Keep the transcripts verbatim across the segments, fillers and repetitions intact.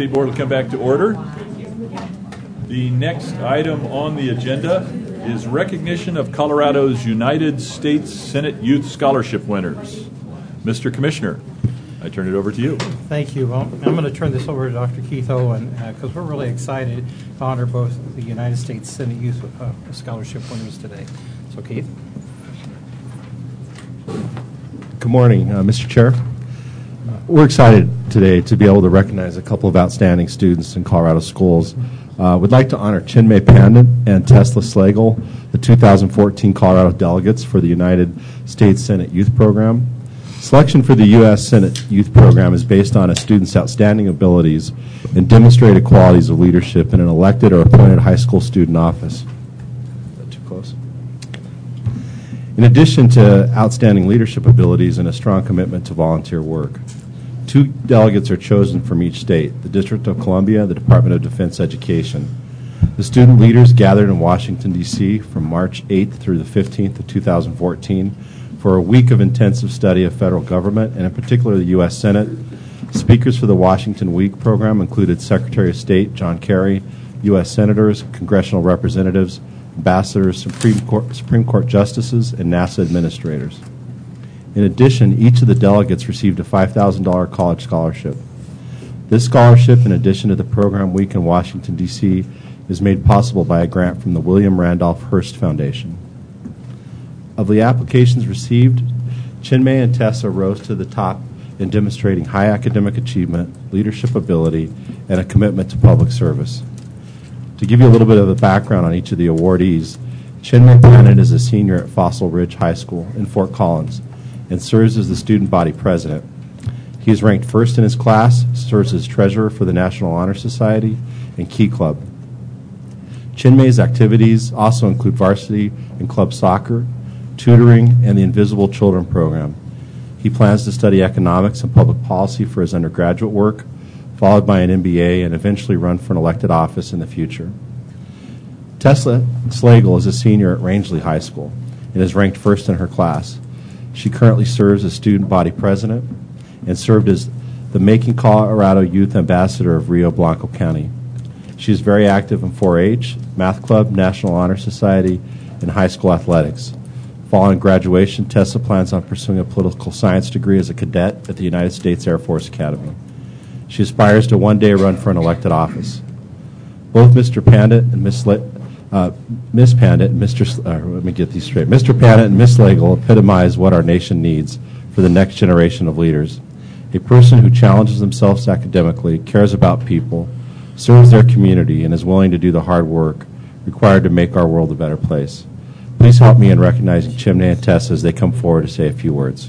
State Board will come back to order. The next item on the agenda is recognition of Colorado's United States Senate Youth Scholarship winners. Mister Commissioner, I turn it over to you. Thank you. Well, I'm going to turn this over to Doctor Keith Owen because uh, we're really excited to honor both the United States Senate Youth uh, Scholarship winners today. So, Keith. Good morning, uh, Mister Chair. Uh, we're excited today to be able to recognize a couple of outstanding students in Colorado schools. Uh, we'd like to honor Chinmay Pandit and Tesla Slagle, the two thousand fourteen Colorado delegates for the United States Senate Youth Program. Selection for the U S Senate Youth Program is based on a student's outstanding abilities and demonstrated qualities of leadership in an elected or appointed high school student office. Is that too close? In addition to outstanding leadership abilities and a strong commitment to volunteer work, two delegates are chosen from each state, the District of Columbia, the Department of Defense Education. The student leaders gathered in Washington, D C from March eighth through the fifteenth of two thousand fourteen for a week of intensive study of federal government, and in particular the U S Senate. Speakers for the Washington Week program included Secretary of State John Kerry, U S Senators, congressional representatives, ambassadors, Supreme Court, Supreme Court justices, and NASA administrators. In addition, each of the delegates received a five thousand dollars college scholarship. This scholarship, in addition to the program week in Washington, D C, is made possible by a grant from the William Randolph Hearst Foundation. Of the applications received, Chinmay and Tessa rose to the top in demonstrating high academic achievement, leadership ability, and a commitment to public service. To give you a little bit of a background on each of the awardees, Chinmay Pandit is a senior at Fossil Ridge High School in Fort Collins and serves as the student body president. He is ranked first in his class, serves as treasurer for the National Honor Society and Key Club. Chinmay's activities also include varsity and club soccer, tutoring, and the Invisible Children program. He plans to study economics and public policy for his undergraduate work, followed by an M B A, and eventually run for an elected office in the future. Tesla Slagle is a senior at Rangeley High School and is ranked first in her class. She currently serves as student body president and served as the Making Colorado Youth Ambassador of Rio Blanco County. She is very active in four H, Math Club, National Honor Society, and high school athletics. Following graduation, Tessa plans on pursuing a political science degree as a cadet at the United States Air Force Academy. She aspires to one day run for an elected office. Both Mister Pandit and Miss Le- uh, Miss Pandit and Mister S- uh, let me get these straight. Mister Pandit and Miss Slagle epitomize what our nation needs for the next generation of leaders. A person who challenges themselves academically, cares about people, serves their community, and is willing to do the hard work required to make our world a better place. Please help me in recognizing Chinmay and Tessa as they come forward to say a few words.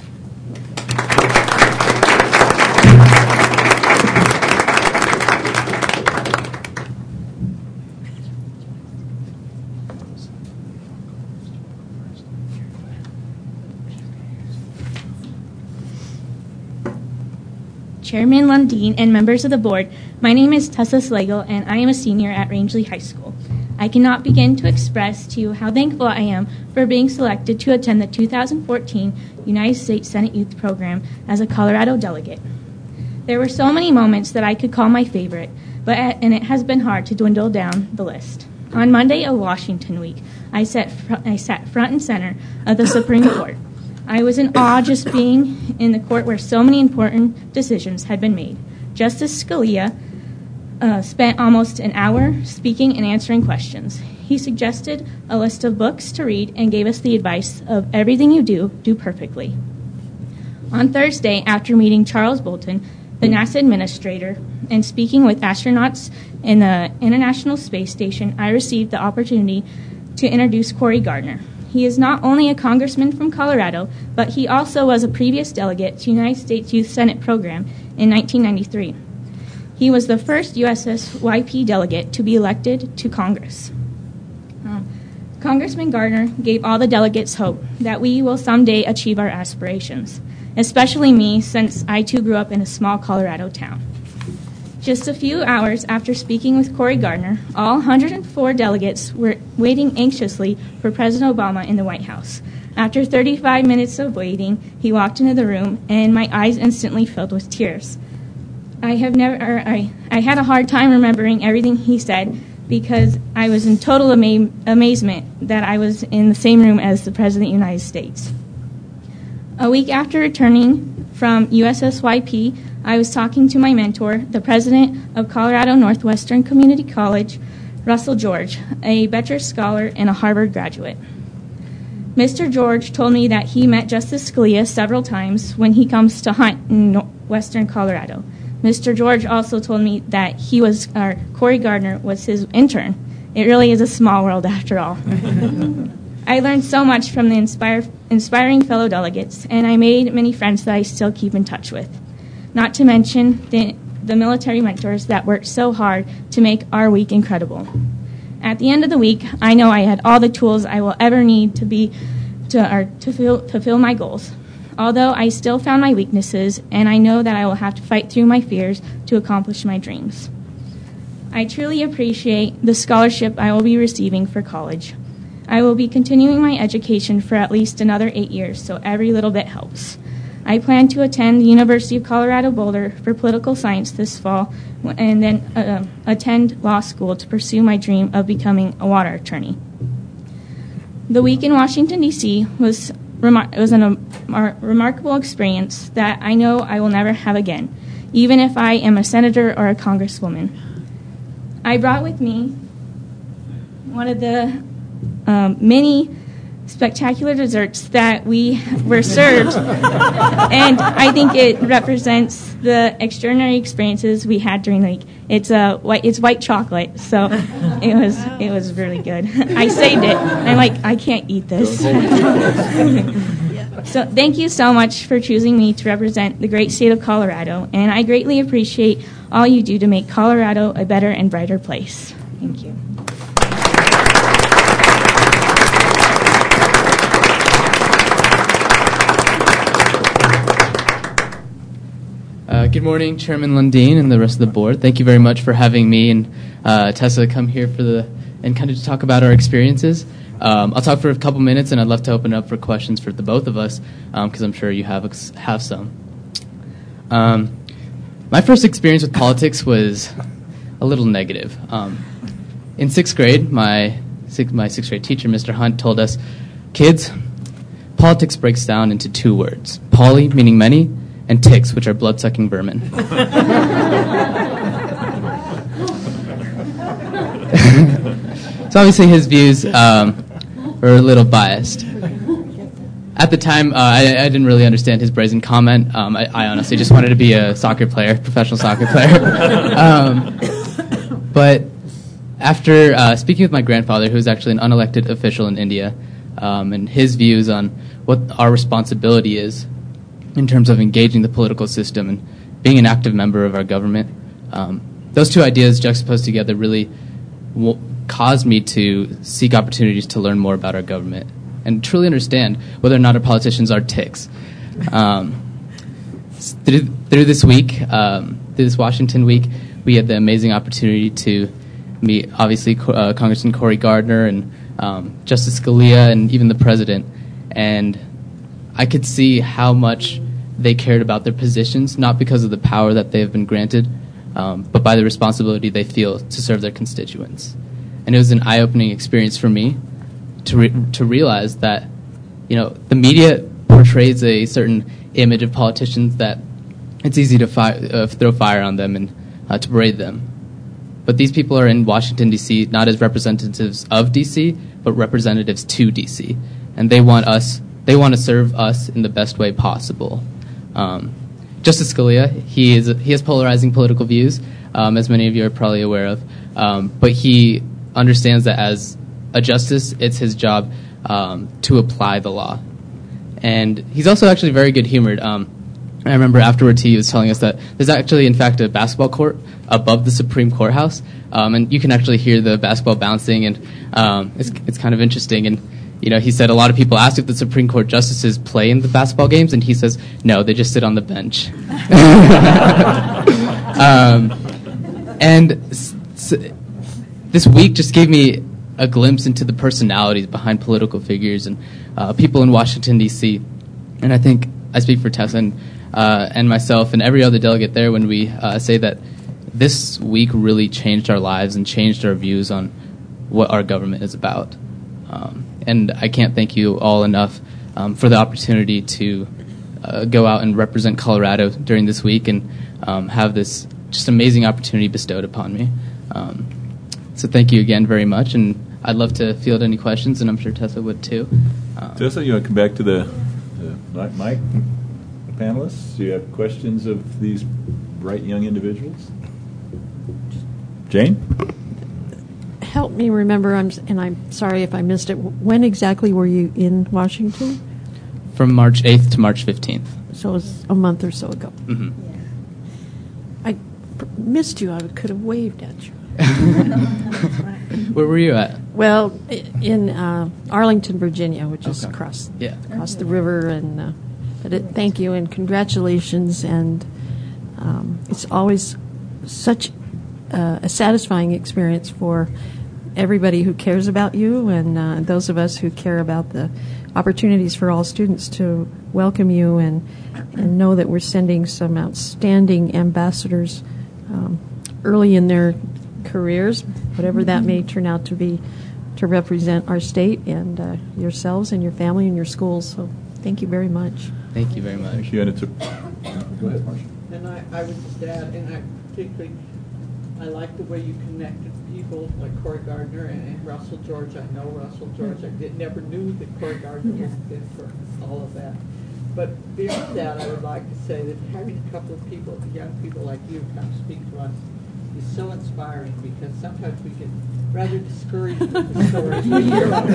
Chairman Lundeen and members of the board, my name is Tessa Slagle and I am a senior at Rangeley High School. I cannot begin to express to you how thankful I am for being selected to attend the two thousand fourteen United States Senate Youth Program as a Colorado delegate. There were so many moments that I could call my favorite, but and it has been hard to dwindle down the list. On Monday of Washington Week, I sat, fr- I sat front and center of the Supreme Court. I was in awe just being in the court where so many important decisions had been made. Justice Scalia Uh, spent almost an hour speaking and answering questions. He suggested a list of books to read and gave us the advice of everything you do, do perfectly. On Thursday, after meeting Charles Bolton, the NASA administrator, and speaking with astronauts in the International Space Station, I received the opportunity to introduce Cory Gardner. He is not only a congressman from Colorado, but he also was a previous delegate to United States Youth Senate Program in nineteen ninety-three. He was the first U S S Y P delegate to be elected to Congress. Um, Congressman Gardner gave all the delegates hope that we will someday achieve our aspirations, especially me, since I too grew up in a small Colorado town. Just a few hours after speaking with Cory Gardner, all one hundred four delegates were waiting anxiously for President Obama in the White House. After thirty-five minutes of waiting, he walked into the room, and my eyes instantly filled with tears. I have never, or I, I had a hard time remembering everything he said because I was in total ama- amazement that I was in the same room as the President of the United States. A week after returning from U S S Y P, I was talking to my mentor, the President of Colorado Northwestern Community College, Russell George, a Beecher Scholar and a Harvard graduate. Mister George told me that he met Justice Scalia several times when he comes to hunt in western Colorado. Mister George also told me that he was, or Cory Gardner was his intern. It really is a small world after all. I learned so much from the inspire, inspiring fellow delegates, and I made many friends that I still keep in touch with. Not to mention the, the military mentors that worked so hard to make our week incredible. At the end of the week, I know I had all the tools I will ever need to be to, or to, fill, to fill my goals. Although I still found my weaknesses, and I know that I will have to fight through my fears to accomplish my dreams. I truly appreciate the scholarship I will be receiving for college. I will be continuing my education for at least another eight years, so every little bit helps. I plan to attend the University of Colorado Boulder for political science this fall and then uh, attend law school to pursue my dream of becoming a water attorney. The week in Washington, D C was, remar- was an, a mar- remarkable experience that I know I will never have again, even if I am a senator or a congresswoman. I brought with me one of the um, many spectacular desserts that we were served, and I think it represents the extraordinary experiences we had during the week. It's a white, it's white chocolate, so it was it was really good. I saved it. I'm like, I can't eat this. So thank you so much for choosing me to represent the great state of Colorado, and I greatly appreciate all you do to make Colorado a better and brighter place. Thank you. Uh, good morning, Chairman Lundeen and the rest of the board. Thank you very much for having me and uh, Tessa come here for the and kind of talk about our experiences. Um, I'll talk for a couple minutes, and I'd love to open up for questions for the both of us because um, I'm sure you have have some. Um, my first experience with politics was a little negative. Um, in sixth grade, my sixth, my sixth grade teacher, Mister Hunt, told us, "Kids, politics breaks down into two words: poly, meaning many, and ticks, which are blood-sucking vermin." So obviously his views um, were a little biased. At the time, uh, I, I didn't really understand his brazen comment. Um, I, I honestly just wanted to be a soccer player, professional soccer player. um, but after uh, speaking with my grandfather, who was actually an unelected official in India, um, and his views on what our responsibility is in terms of engaging the political system and being an active member of our government. Um, those two ideas juxtaposed together really w- caused me to seek opportunities to learn more about our government and truly understand whether or not our politicians are ticks. Um, through, through this week, um, through this Washington week, we had the amazing opportunity to meet, obviously, uh, Congressman Cory Gardner and um, Justice Scalia and even the President. And I could see how much they cared about their positions, not because of the power that they have been granted, um, but by the responsibility they feel to serve their constituents. And it was an eye-opening experience for me to re- to realize that, you know, the media portrays a certain image of politicians that it's easy to fi- uh, throw fire on them and uh, to berate them. But these people are in Washington, D C, not as representatives of D C, but representatives to D C. And they want us, they want to serve us in the best way possible. Um, Justice Scalia, he is he has polarizing political views, um, as many of you are probably aware of. Um, but he understands that as a justice, it's his job um, to apply the law. And he's also actually very good-humored. Um, I remember afterwards he was telling us that there's actually, in fact, a basketball court above the Supreme Courthouse, um, and you can actually hear the basketball bouncing, and um, it's it's kind of interesting. And you know, he said a lot of people ask if the Supreme Court justices play in the basketball games, and he says no, they just sit on the bench. um, and s- s- this week just gave me a glimpse into the personalities behind political figures and uh, people in Washington, D C. And I think I speak for Tessa, and uh, and myself and every other delegate there when we uh, say that this week really changed our lives and changed our views on what our government is about. Um, and I can't thank you all enough um, for the opportunity to uh, go out and represent Colorado during this week and um, have this just amazing opportunity bestowed upon me. Um, so thank you again very much, and I'd love to field any questions, and I'm sure Tessa would too. Um, Tessa, you want to come back to the, the Mike, the panelists? Do you have questions of these bright young individuals? Jane? Help me remember, I'm, and I'm sorry if I missed it. When exactly were you in Washington? From March eighth to March fifteenth. So it was a month or so ago. Mm-hmm. I pr- missed you. I could have waved at you. Where were you at? Well, i- in uh, Arlington, Virginia, which is Okay. across Yeah. across the river. And uh, but it, thank you and congratulations. And um, it's always such uh, a satisfying experience for everybody who cares about you and uh, those of us who care about the opportunities for all students to welcome you and and know that we're sending some outstanding ambassadors um, early in their careers, whatever that may turn out to be, to represent our state and uh, yourselves and your family and your schools. So thank you very much. Thank you very much. Thank you, and it's a... Go ahead, Marcia. And I, I would just add, and I particularly, I like the way you connected people like Cory Gardner and, and Russell George. I know Russell George. I did, never knew that Cory Gardner was in for all of that. But beyond that, I would like to say that having a couple of people, young people like you, come speak to us is so inspiring, because sometimes we get rather discouraged with the stories we hear about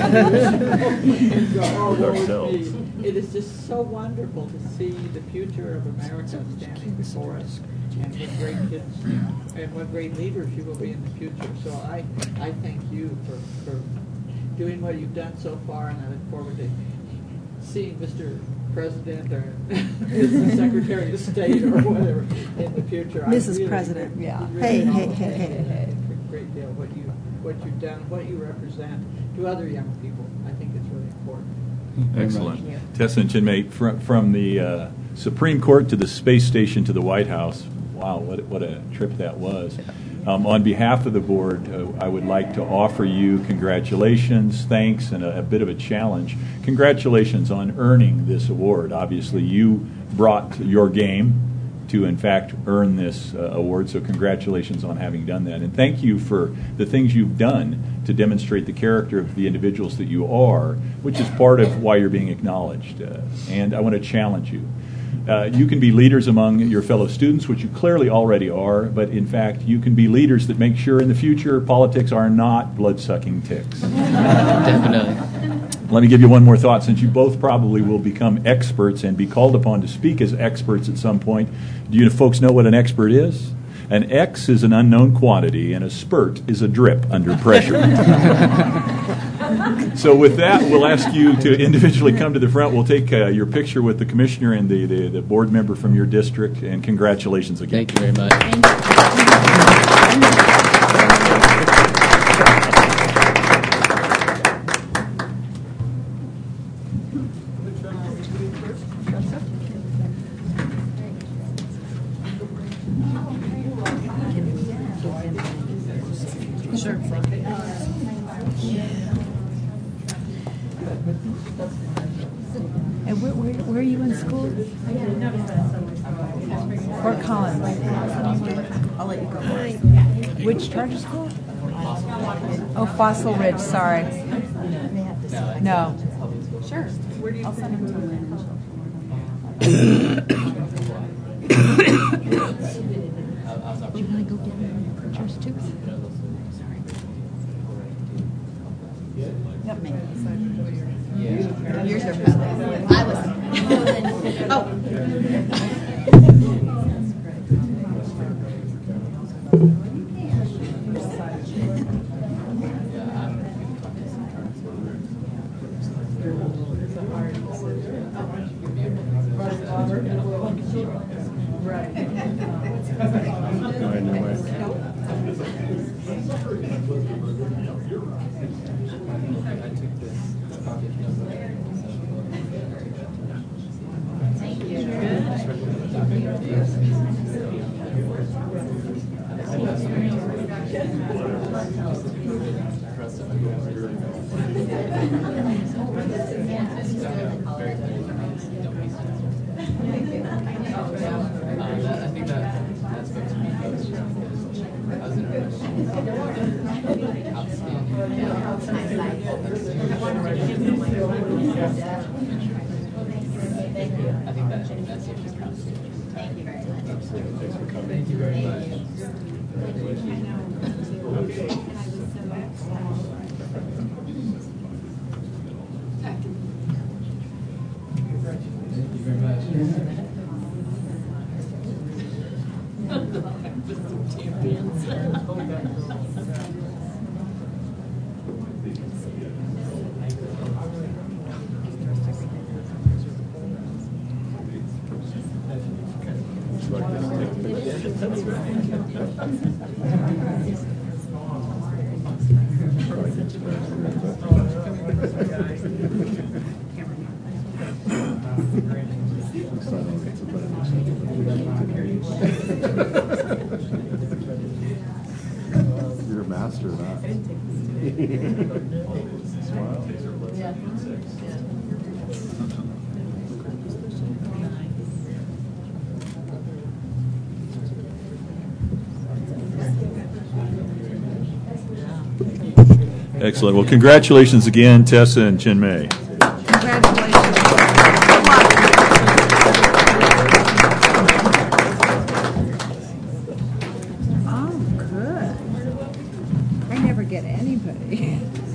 others and go, oh, woe is me. It is just so wonderful to see the future of America standing before us, and what great kids and what great leaders you will be in the future. So I, I thank you for, for doing what you've done so far, and I look forward to seeing Mister President or Missus Secretary of State or whatever in the future. Missus Really, President, yeah. really Hey, hey, appreciate hey, hey, hey. a great deal what you what you've done, what you represent to other young people. I think it's really important. Excellent. Tessa and Chinmay, from, from the uh, Supreme Court to the space station to the White House, wow, what, what a trip that was. Um, on behalf of the board, uh, I would like to offer you congratulations, thanks, and a, a bit of a challenge. Congratulations on earning this award. Obviously, you brought your game to, in fact, earn this uh, award, so congratulations on having done that. And thank you for the things you've done to demonstrate the character of the individuals that you are, which is part of why you're being acknowledged. Uh, and I want to challenge you. Uh, you can be leaders among your fellow students, which you clearly already are, but in fact, you can be leaders that make sure in the future politics are not blood-sucking ticks. Definitely. Let me give you one more thought, since you both probably will become experts and be called upon to speak as experts at some point. Do you folks know what an expert is? An X is an unknown quantity, and a spurt is a drip under pressure. So with that, we'll ask you to individually come to the front. We'll take uh, your picture with the commissioner and the, the, the board member from your district, and congratulations again. Thank you very much. Sure. And where, where, where are you in school? Fort Collins. I'll let you go. Which charter school? Oh, Fossil Ridge, sorry. No. Sure. I'll send him to You want to go get pictures too? Yep. Yours are better. I was. Oh. You're a master of that. Excellent. Well, congratulations again, Tessa and Chinmay. Congratulations. Oh, good. I never get anybody.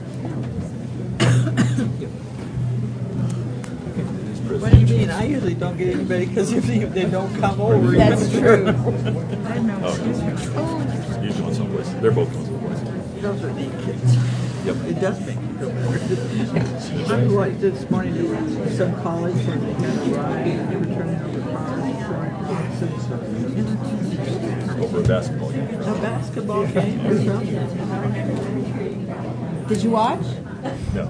What do you mean? I usually don't get anybody because if they, they don't come over. That's even- true. I know. Oh, you're going someplace. They're both going someplace. Those are neat kids. Yep. It does make you feel better. I watched this morning there was some college where they had a ride and they were turning over cars. Over a basketball game. A basketball game or something. Did you watch? No.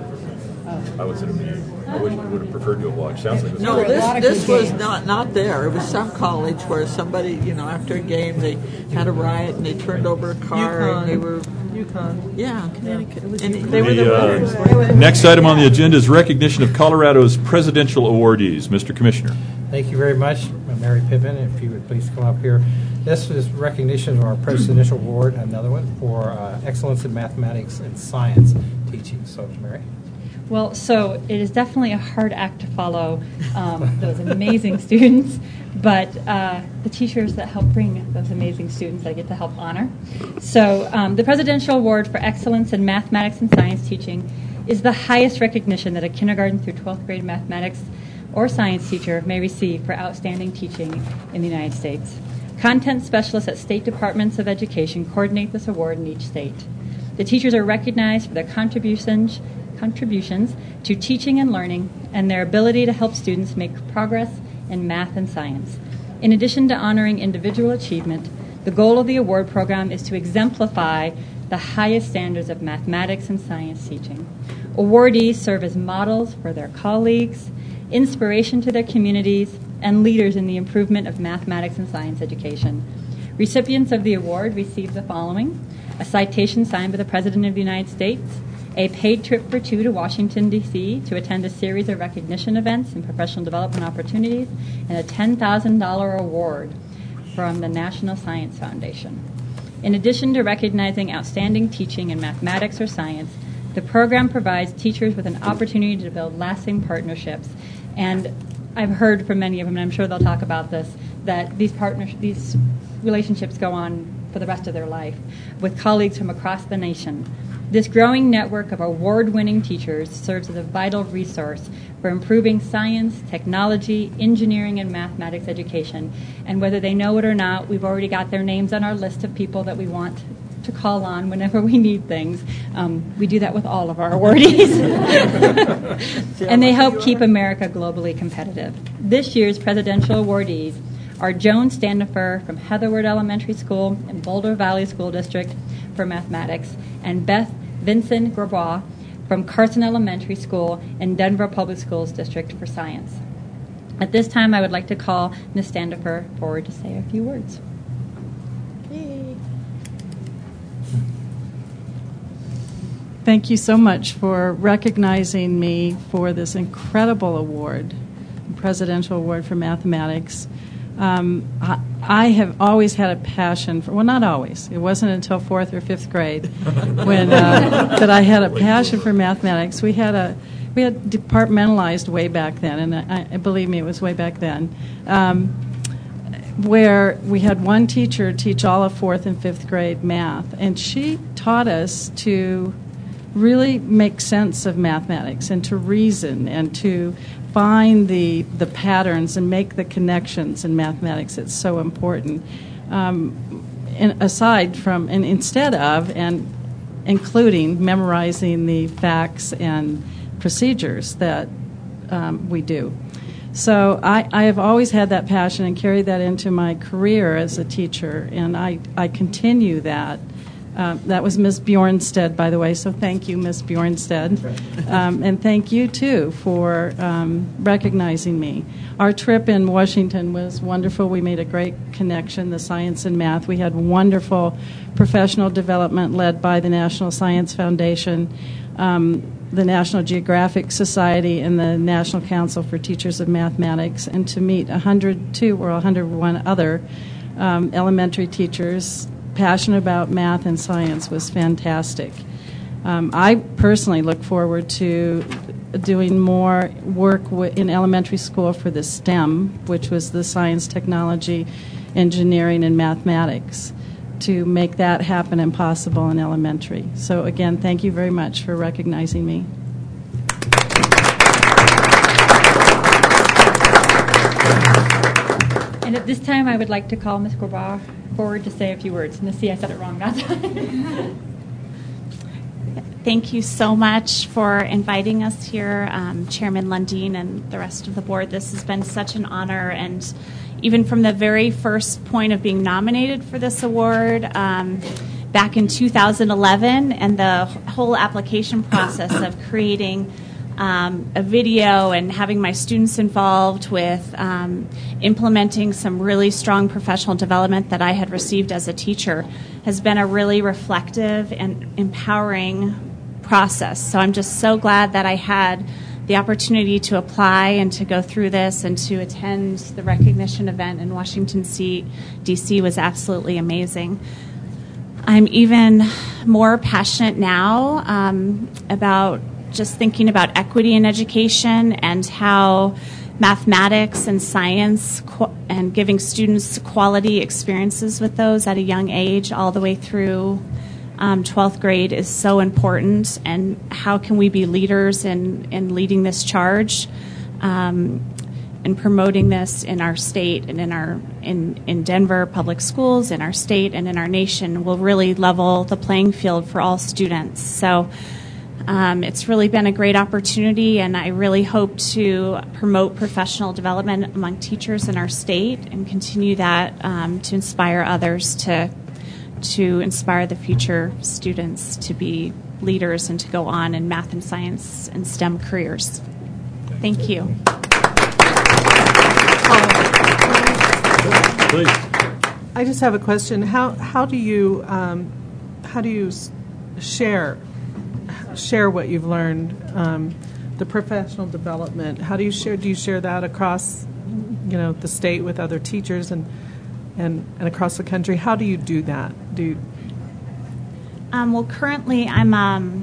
I was in a meeting. I wish we would have preferred to have watched. Sounds like it was No, great. a lot this of this good was games. not not there. It was some college where somebody, you know, after a game they had a riot and they turned over a car and they were UConn. yeah, Connecticut. And They were the The, winners. uh, next item on the agenda is recognition of Colorado's presidential awardees. Mister Commissioner. Thank you very much, Mary Pippin, if you would please come up here. This is recognition of our Presidential Award, another one, for uh, excellence in mathematics and science teaching. So, Mary. Well, so it is definitely a hard act to follow, um, those amazing students, but uh, the teachers that help bring those amazing students I get to help honor. So um, the Presidential Award for Excellence in Mathematics and Science Teaching is the highest recognition that a kindergarten through twelfth grade mathematics or science teacher may receive for outstanding teaching in the United States. Content specialists at state departments of education coordinate this award in each state. The teachers are recognized for their contributions contributions to teaching and learning and their ability to help students make progress in math and science. In addition to honoring individual achievement, the goal of the award program is to exemplify the highest standards of mathematics and science teaching. Awardees serve as models for their colleagues, inspiration to their communities, and leaders in the improvement of mathematics and science education. Recipients of the award receive the following: a citation signed by the President of the United States, a paid trip for two to Washington, D C to attend a series of recognition events and professional development opportunities, and a ten thousand dollars award from the National Science Foundation. In addition to recognizing outstanding teaching in mathematics or science, the program provides teachers with an opportunity to build lasting partnerships. And I've heard from many of them, and I'm sure they'll talk about this, that these partners, these relationships go on for the rest of their life with colleagues from across the nation. This growing network of award-winning teachers serves as a vital resource for improving science, technology, engineering, and mathematics education. And whether they know it or not, we've already got their names on our list of people that we want to call on whenever we need things. Um, we do that with all of our awardees. And they help keep America globally competitive. This year's presidential awardees are Joan Standifer from Heatherwood Elementary School and Boulder Valley School District for mathematics, and Beth Vincent Grabois from Carson Elementary School and Denver Public Schools District for science. At this time, I would like to call Miz Standifer forward to say a few words. Thank you so much for recognizing me for this incredible award, Presidential Award for Mathematics. Um, I, I have always had a passion for, well, not always. It wasn't until fourth or fifth grade when uh, that I had a passion for mathematics. We had a we had departmentalized way back then, and I, I believe me, it was way back then, um, where we had one teacher teach all of fourth and fifth grade math, and she taught us to really make sense of mathematics and to reason and to find the the patterns and make the connections in mathematics. It's so important. Um, and aside from, and instead of, and including memorizing the facts and procedures that um, we do. So I, I have always had that passion and carried that into my career as a teacher, and I, I continue that. Uh, that was Miz Bjornstead, by the way, so thank you, Miz Bjornstead. Um, and thank you, too, for um, recognizing me. Our trip in Washington was wonderful. We made a great connection, the science and math. We had wonderful professional development led by the National Science Foundation, um, the National Geographic Society, and the National Council for Teachers of Mathematics, and to meet one hundred two or one hundred one other um, elementary teachers passionate about math and science was fantastic. Um, I personally look forward to doing more work w- in elementary school for the STEM, which was the science, technology, engineering, and mathematics, to make that happen and possible in elementary. So again, thank you very much for recognizing me. And at this time, I would like to call Miz Grabar forward to say a few words. And see, I said it wrong that time. Thank you so much for inviting us here, um, Chairman Lundeen and the rest of the board. This has been such an honor, and even from the very first point of being nominated for this award um, back in two thousand eleven, and the whole application process of creating Um, a video and having my students involved with um, implementing some really strong professional development that I had received as a teacher has been a really reflective and empowering process. So I'm just so glad that I had the opportunity to apply and to go through this and to attend the recognition event in Washington, D C was absolutely amazing. I'm even more passionate now um, about just thinking about equity in education and how mathematics and science qu- and giving students quality experiences with those at a young age all the way through um, twelfth grade is so important. And how can we be leaders in, in leading this charge um, and promoting this in our state and in our in, in Denver public schools, in our state and in our nation will really level the playing field for all students. So Um, it's really been a great opportunity, and I really hope to promote professional development among teachers in our state and continue that um, to inspire others to to inspire the future students to be leaders and to go on in math and science and STEM careers. Thank you. Please. I just have a question. How how do you um, how do you share share what you've learned, um, the professional development? How do you share? Do you share that across, you know, the state with other teachers and and, and across the country? How do you do that? Do you... Um, well, currently I'm um,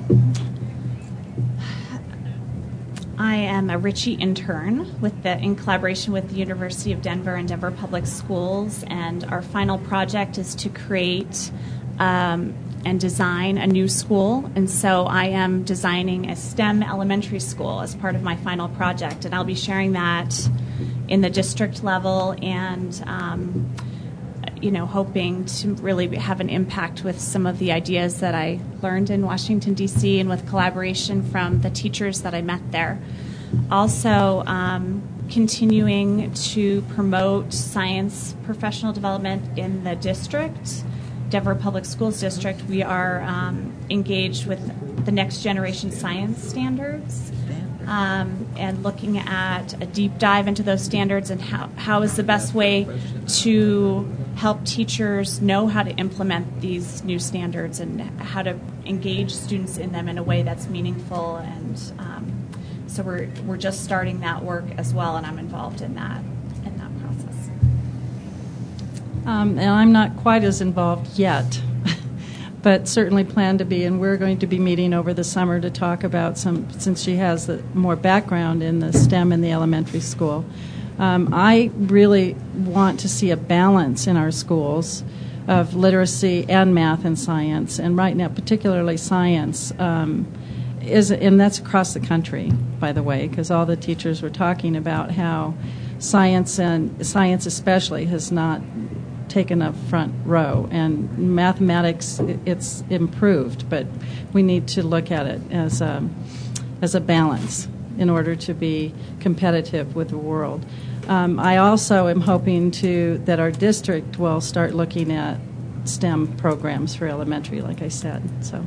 I am a Ritchie intern with the in collaboration with the University of Denver and Denver Public Schools, and our final project is to create Um, and design a new school. And so I am designing a STEM elementary school as part of my final project. And I'll be sharing that in the district level and, um, you know, hoping to really have an impact with some of the ideas that I learned in Washington, D C, and with collaboration from the teachers that I met there. Also, um, continuing to promote science professional development in the district. Denver Public Schools District, we are um, engaged with the next generation science standards um, and looking at a deep dive into those standards and how, how is the best way to help teachers know how to implement these new standards and how to engage students in them in a way that's meaningful. And um, so we're we're just starting that work as well, and I'm involved in that in that process. Um, and I'm not quite as involved yet, but certainly plan to be. And we're going to be meeting over the summer to talk about some, since she has the more background in the STEM in the elementary school. Um, I really want to see a balance in our schools of literacy and math and science, and right now, particularly science, um, is, and that's across the country, by the way, because all the teachers were talking about how science, and science especially, has not taken a front row, and mathematics, it's improved, but we need to look at it as a, as a balance in order to be competitive with the world. Um, I also am hoping to that our district will start looking at STEM programs for elementary, like I said. So,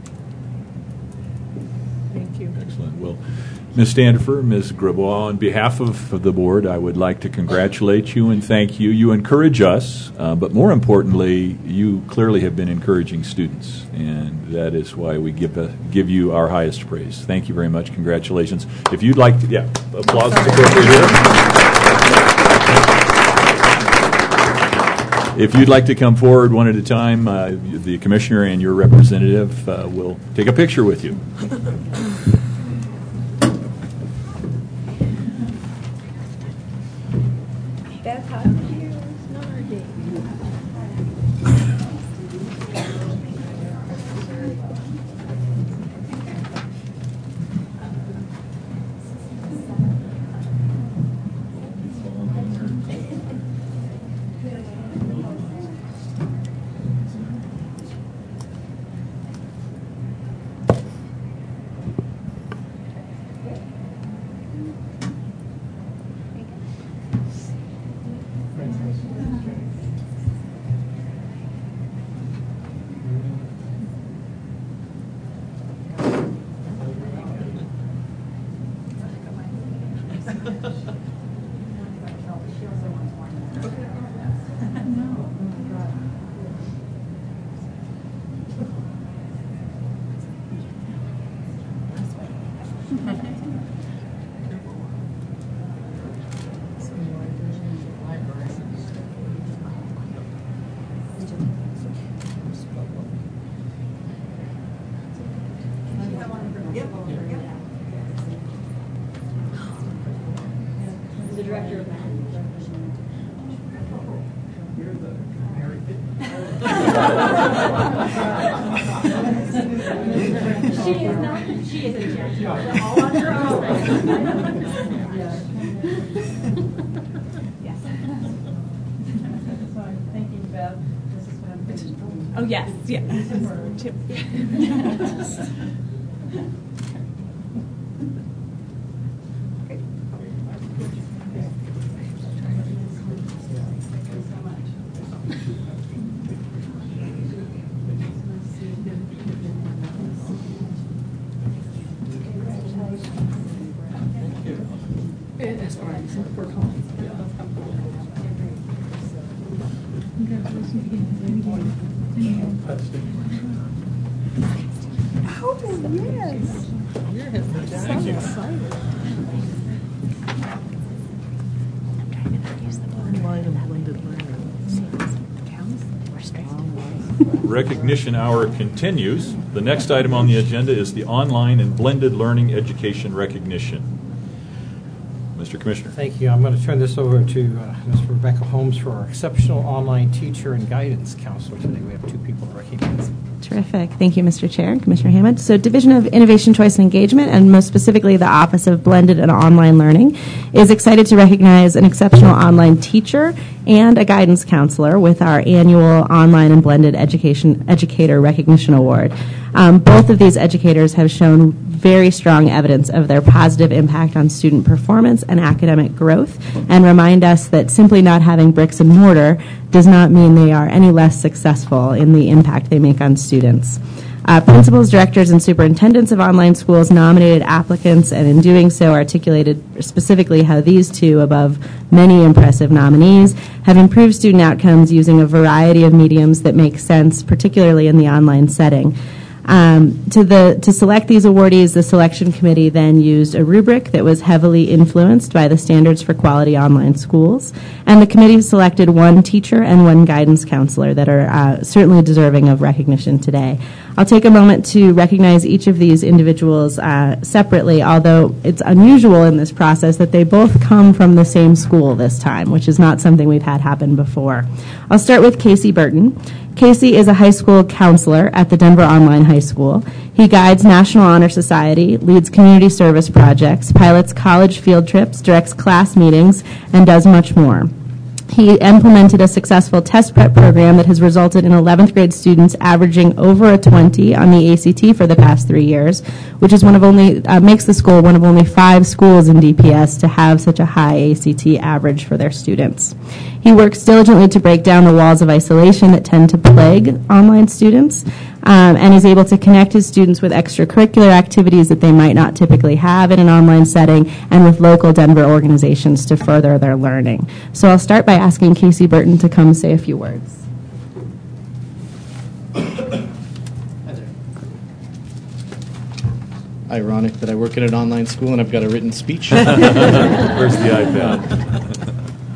thank you. Excellent. Well, Miz Standifer, Miz Grebois, on behalf of the board, I would like to congratulate you and thank you. You encourage us, uh, but more importantly, you clearly have been encouraging students, and that is why we give uh, give you our highest praise. Thank you very much. Congratulations. If you'd like to, yeah, applause is appropriate here. If you'd like to come forward one at a time, uh, the commissioner and your representative uh, will take a picture with you. That's how cute, Snarky. The director of math. She is not. She is a champion. All on her own. Yes. Thank you, Bev. This is what I'm thinking. Oh, yes, yes. Oh, yes. Thank you. Recognition hour continues. The next item on the agenda is the online and blended learning education recognition. Mister Commissioner. Thank you. I'm going to turn this over to uh, Miz Rebecca Holmes for our exceptional online teacher and guidance counselor today. We have two people to recognize. Terrific. Thank you, Mister Chair and Commissioner Hammond. So Division of Innovation, Choice, and Engagement, and most specifically the Office of Blended and Online Learning, is excited to recognize an exceptional online teacher and a guidance counselor with our annual Online and Blended Education Educator Recognition Award. Um, both of these educators have shown very strong evidence of their positive impact on student performance and academic growth, and remind us that simply not having bricks and mortar does not mean they are any less successful in the impact they make on students. Uh, principals, directors, and superintendents of online schools nominated applicants, and in doing so articulated specifically how these two, above many impressive nominees, have improved student outcomes using a variety of mediums that make sense, particularly in the online setting. Um, to the to select these awardees, the selection committee then used a rubric that was heavily influenced by the Standards for Quality Online Schools, and the committee selected one teacher and one guidance counselor that are uh, certainly deserving of recognition today. I'll take a moment to recognize each of these individuals uh, separately, although it's unusual in this process that they both come from the same school this time, which is not something we've had happen before. I'll start with Casey Burton. Casey is a high school counselor at the Denver Online High School. He guides National Honor Society, leads community service projects, pilots college field trips, directs class meetings, and does much more. He implemented a successful test prep program that has resulted in eleventh grade students averaging over a twenty on the A C T for the past three years, which is one of only uh, makes the school one of only five schools in D P S to have such a high A C T average for their students. He works diligently to break down the walls of isolation that tend to plague online students, um, and he's able to connect his students with extracurricular activities that they might not typically have in an online setting and with local Denver organizations to further their learning. So I'll start by asking Casey Burton to come say a few words. Ironic that I work at an online school and I've got a written speech. Where's the iPad?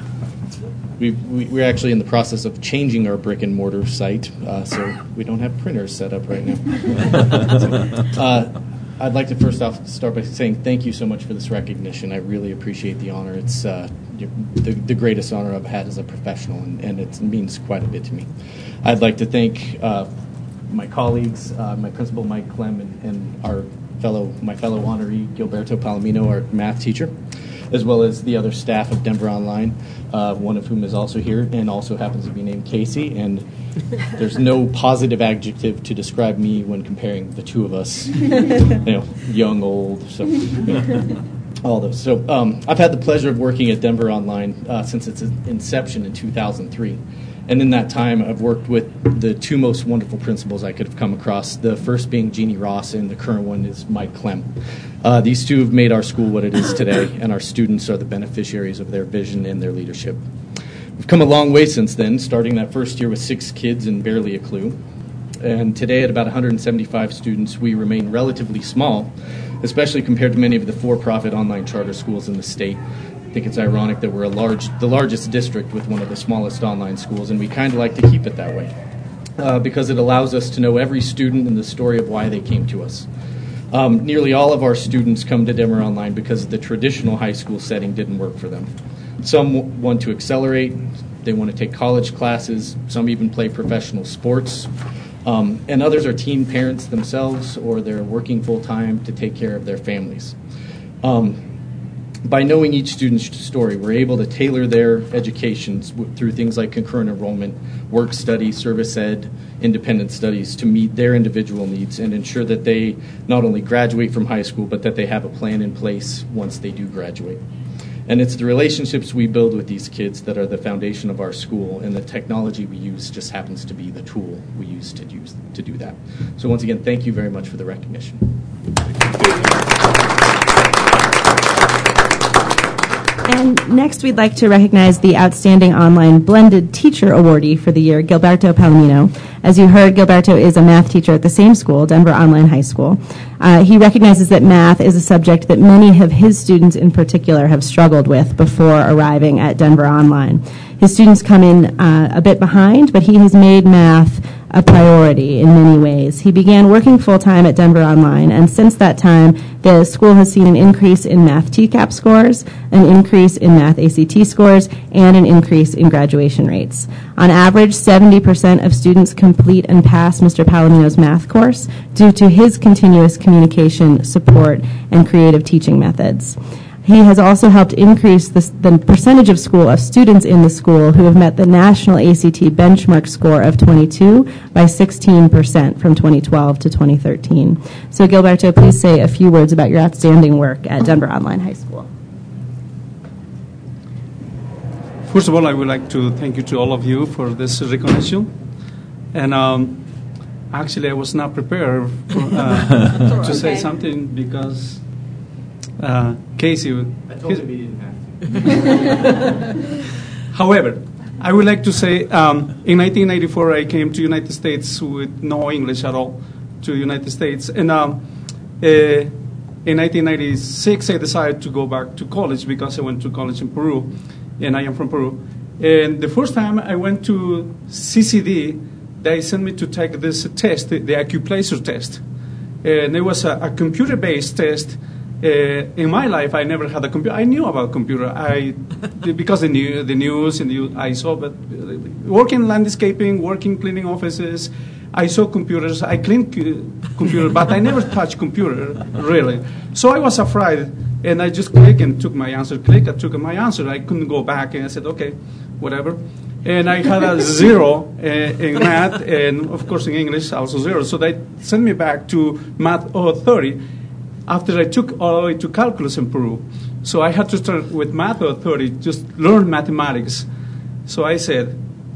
We, we, we're actually in the process of changing our brick and mortar site, uh, so we don't have printers set up right now. so, uh, I'd like to first off start by saying thank you so much for this recognition. I really appreciate the honor. It's uh, the, the greatest honor I've had as a professional, and, and it means quite a bit to me. I'd like to thank uh, my colleagues, uh, my principal, Mike Clem, and, and our fellow, my fellow honoree, Gilberto Palomino, our math teacher, as well as the other staff of Denver Online, uh, one of whom is also here and also happens to be named Casey. And there's no positive adjective to describe me when comparing the two of us, you know, young, old, so you know, all those. So um, I've had the pleasure of working at Denver Online uh, since its inception in two thousand three. And in that time, I've worked with the two most wonderful principals I could have come across, the first being Jeannie Ross, and the current one is Mike Clem. Uh, these two have made our school what it is today, and our students are the beneficiaries of their vision and their leadership. We've come a long way since then, starting that first year with six kids and barely a clue. And today, at about one hundred seventy-five students, we remain relatively small, especially compared to many of the for-profit online charter schools in the state. I think it's ironic that we're a large, the largest district with one of the smallest online schools, and we kind of like to keep it that way uh, because it allows us to know every student and the story of why they came to us. Um, nearly all of our students come to Denver Online because the traditional high school setting didn't work for them. Some w- want to accelerate, they want to take college classes, some even play professional sports, um, and others are teen parents themselves, or they're working full-time to take care of their families. Um, By knowing each student's story, we're able to tailor their educations w- through things like concurrent enrollment, work study, service ed, independent studies to meet their individual needs and ensure that they not only graduate from high school, but that they have a plan in place once they do graduate. And it's the relationships we build with these kids that are the foundation of our school, and the technology we use just happens to be the tool we use to, use, to do that. So once again, thank you very much for the recognition. And next, we'd like to recognize the Outstanding Online Blended Teacher Awardee for the year, Gilberto Palomino. As you heard, Gilberto is a math teacher at the same school, Denver Online High School. Uh, he recognizes that math is a subject that many of his students in particular have struggled with before arriving at Denver Online. His students come in uh, a bit behind, but he has made math a priority in many ways. He began working full-time at Denver Online, and since that time, the school has seen an increase in math T CAP scores, an increase in math A C T scores, and an increase in graduation rates. On average, seventy percent of students complete and pass Mister Palomino's math course due to his continuous communication, support, and creative teaching methods. He has also helped increase the, the percentage of school of students in the school who have met the national A C T benchmark score of twenty-two by sixteen percent from twenty twelve to twenty thirteen. So Gilberto, please say a few words about your outstanding work at Denver Online High School. First of all, I would like to thank you to all of you for this recognition. And um, actually, I was not prepared for, uh, to say something because Uh, Casey, I told him he didn't have to. However, I would like to say um, in nineteen ninety-four I came to United States with no English at all, to United States. And um, uh, in nineteen ninety-six, I decided to go back to college because I went to college in Peru, and I am from Peru. And the first time I went to C C D, they sent me to take this test, the, the acuplacer test. And it was a, a computer-based test. Uh, in my life, I never had a computer. I knew about computer. I because the new the news and the, I saw, but working landscaping, working cleaning offices, I saw computers. I cleaned computer, but I never touched computer really. So I was afraid, and I just clicked and took my answer. Click, I took my answer. I couldn't go back, and I said, okay, whatever. And I had a zero uh, in math, and of course in English also zero. So they sent me back to math oh thirty. After I took all the way to calculus in Peru. So I had to start with math oh thirty, just learn mathematics. So I said,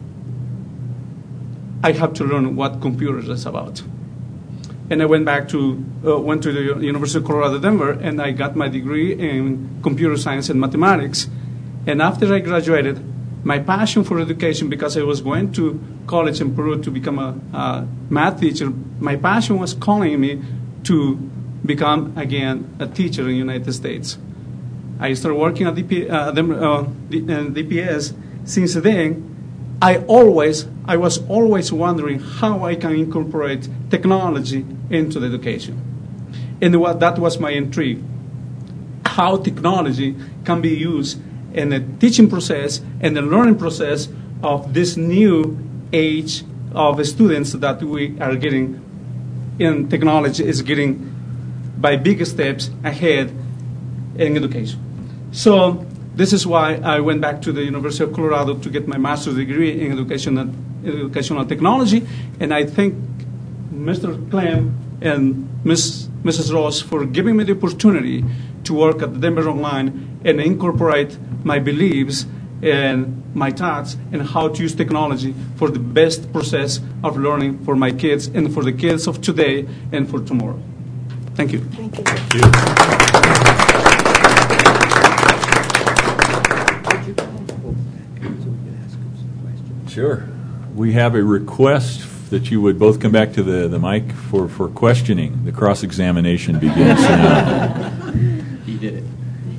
I have to learn what computers is about. And I went back to, uh, went to the University of Colorado, Denver, and I got my degree in computer science and mathematics. And after I graduated, my passion for education, because I was going to college in Peru to become a, a math teacher, my passion was calling me to become, again, a teacher in the United States. I started working at D P, uh, D P S. Since then, I always, I was always wondering how I can incorporate technology into the education. And what, that was my intrigue, how technology can be used in the teaching process and the learning process of this new age of students that we are getting, and technology is getting by big steps ahead in education. So this is why I went back to the University of Colorado to get my master's degree in educational, educational technology. And I thank Mister Clem and Miss, Missus Ross for giving me the opportunity to work at Denver Online and incorporate my beliefs and my thoughts and how to use technology for the best process of learning for my kids and for the kids of today and for tomorrow. Thank you. Thank you. Thank you. Sure. We have a request that you would both come back to the, the mic for, for questioning. The cross-examination begins now. He did it.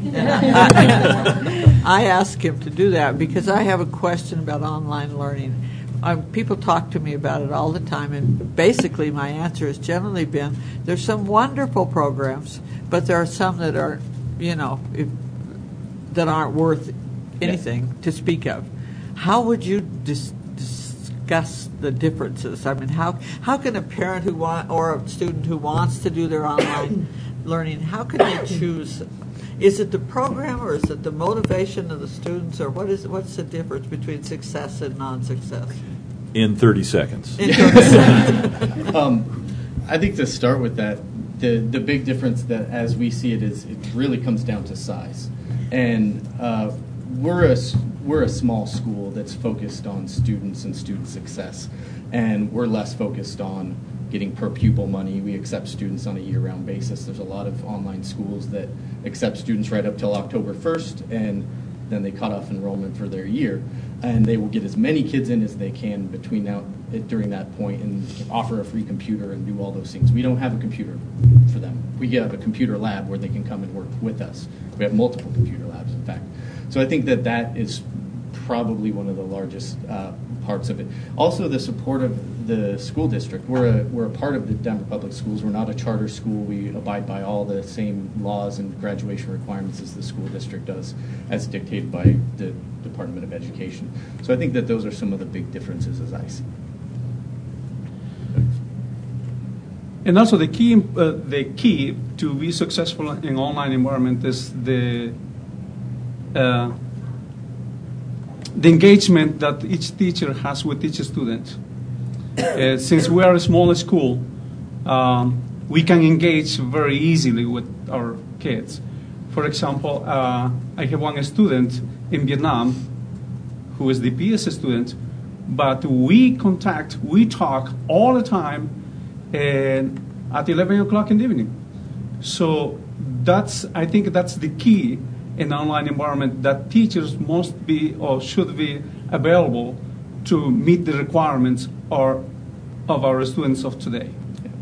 I asked him to do that because I have a question about online learning. Um, people talk to me about it all the time, and basically my answer has generally been there's some wonderful programs, but there are some that are, you know, if, that aren't worth anything yeah. to speak of. How would you dis- discuss the differences? I mean, how how can a parent who want or a student who wants to do their online learning, how can they choose? Is it the program, or is it the motivation of the students, or what is what's the difference between success and non-success? In thirty seconds. In thirty seconds. um, I think to start with that, the the big difference that as we see it is it really comes down to size, and uh, we're a we're a small school that's focused on students and student success, and we're less focused on getting per pupil money. We accept students on a year-round basis. There's a lot of online schools that accept students right up till October first, and then they cut off enrollment for their year. And they will get as many kids in as they can between now during that point and offer a free computer and do all those things. We don't have a computer for them. We have a computer lab where they can come and work with us. We have multiple computer labs, in fact. So I think that that is probably one of the largest uh, parts of it. Also, the support of the school district. We're a, we're a part of the Denver Public Schools. We're not a charter school. We abide by all the same laws and graduation requirements as the school district does, as dictated by the Department of Education. So I think that those are some of the big differences as I see. And also the key, uh, the key to be successful in online environment is the uh, the engagement that each teacher has with each student. Uh, since we are a small school, um, we can engage very easily with our kids. For example, uh, I have one student in Vietnam who is the P S student, but we contact, we talk all the time and at eleven o'clock in the evening. So that's, I think that's the key in online environment, that teachers must be or should be available to meet the requirements or of our students of today.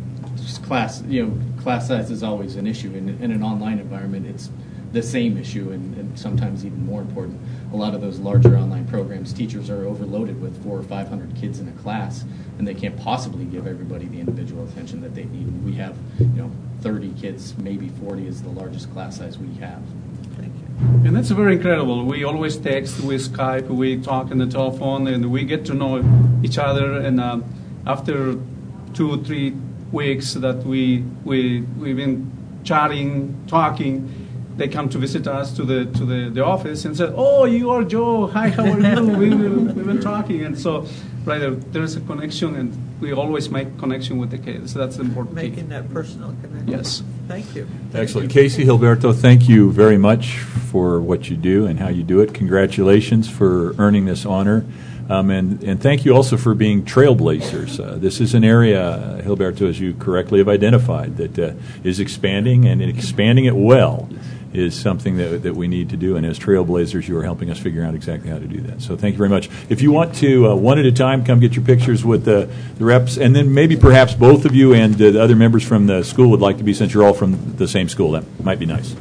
just class, you know, class size is always an issue. In, in an online environment, it's the same issue, and, and sometimes even more important. A lot of those larger online programs, teachers are overloaded with four or five hundred kids in a class, and they can't possibly give everybody the individual attention that they need. We have, you know, thirty kids, maybe forty is the largest class size we have. And that's very incredible. We always text, we Skype, we talk on the telephone, and we get to know each other. And um, after two or three weeks that we we we've been chatting, talking, they come to visit us to the to the, the office and say, "Oh, you are Joe. Hi, how are you?" we, we we've been talking, and so right there, there's a connection, and we always make connection with the kids. So that's the important thing. Making that personal connection. Yes. Thank you. Excellent. Casey Gilberto, thank you very much for what you do and how you do it. Congratulations for earning this honor. Um, and, and thank you also for being trailblazers. Uh, this is an area, uh, Gilberto, as you correctly have identified, that uh, is expanding, and expanding it well is something that, that we need to do. And as trailblazers, you are helping us figure out exactly how to do that. So thank you very much. If you want to, uh, one at a time, come get your pictures with the, the reps, and then maybe perhaps both of you and uh, the other members from the school would like to be, since you're all from the same school. That might be nice.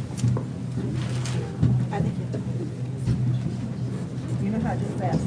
You know how to do fast.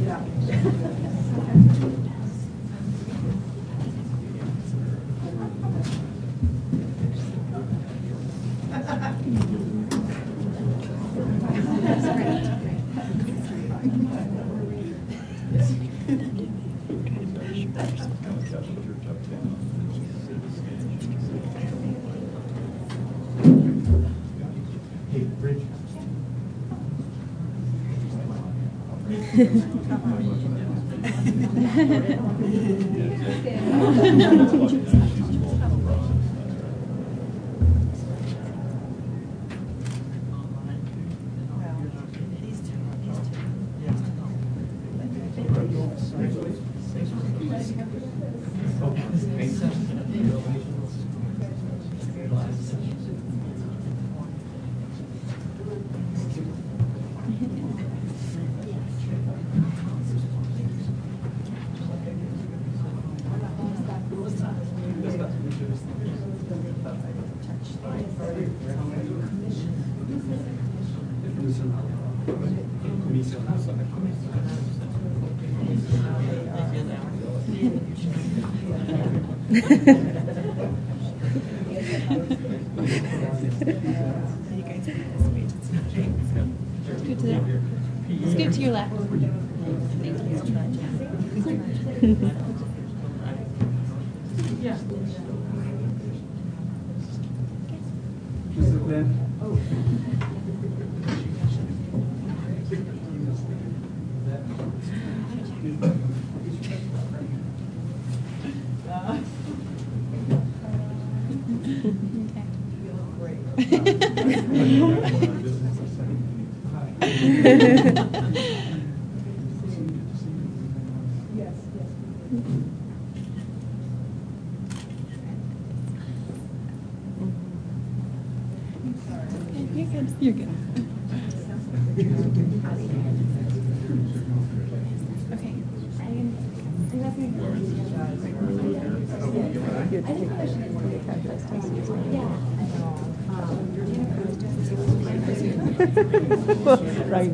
Scoot to your left. You're good. Okay. Right.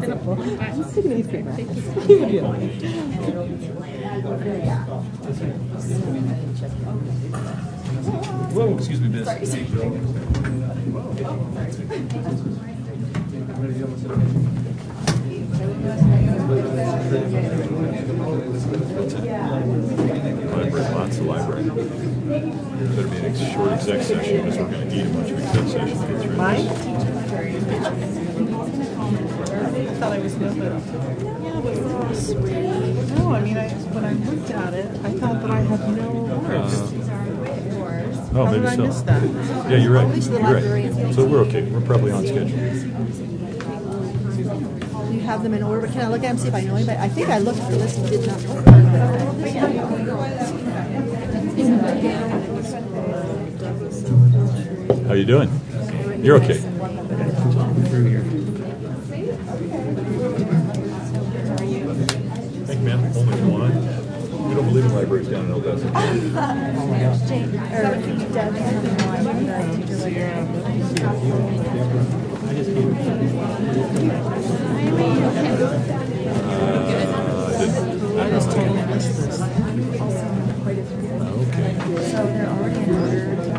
Whoa, excuse me, miss. Library, lots of library. There's going to be a short exec session because we're going to need a bunch of exec sessions to get through. Mine? I thought I was good, but no, I mean, I, when I looked at it, I thought that I had no words. Uh, oh, How maybe did I so. miss that? Yeah, you're right. You're right. So we're okay. We're probably on schedule. You have them in order, but can I look at them, see if I know anybody? I think I looked for this and did not look for anybody. How you doing? You're okay. Thank you, ma'am. Only one. We don't believe in library. libraries down in Odessa. I just totally missed this. Okay. So they're already in order to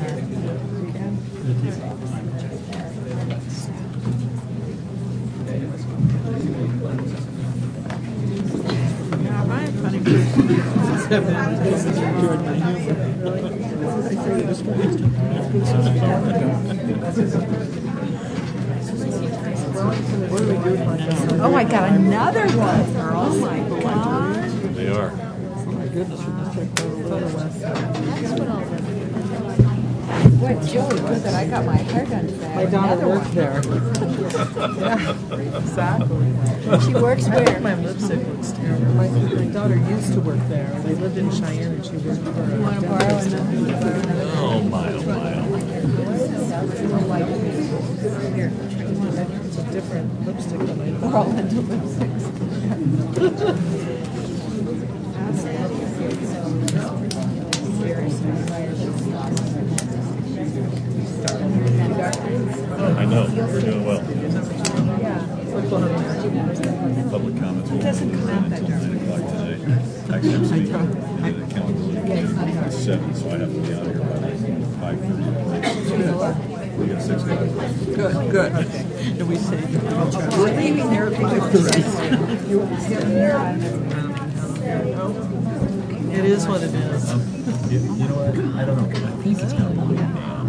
Oh, I got another one. Oh my God. They are. Oh my goodness, we just checked Photo West. Boy, it's really good that I got my hair done today. My daughter Another worked one. there. Yeah, exactly. She works I where? think my lipstick looks terrible. My, my daughter used to work there. They lived in Cheyenne and she worked for her. You want to borrow another? Oh, my, oh, my. Here. It's a different lipstick than I We're all into lipsticks. I know. We're doing well. Public comments. It doesn't come out that dark. nine o'clock today. Actually, I'm speaking to the accountability committee at seven, so I have to be out here by five thirty. We got six guys. Good, good. Okay. Do we say? We're leaving there at five It is what it is. Um, you, you know what? I don't know. I think it's got a little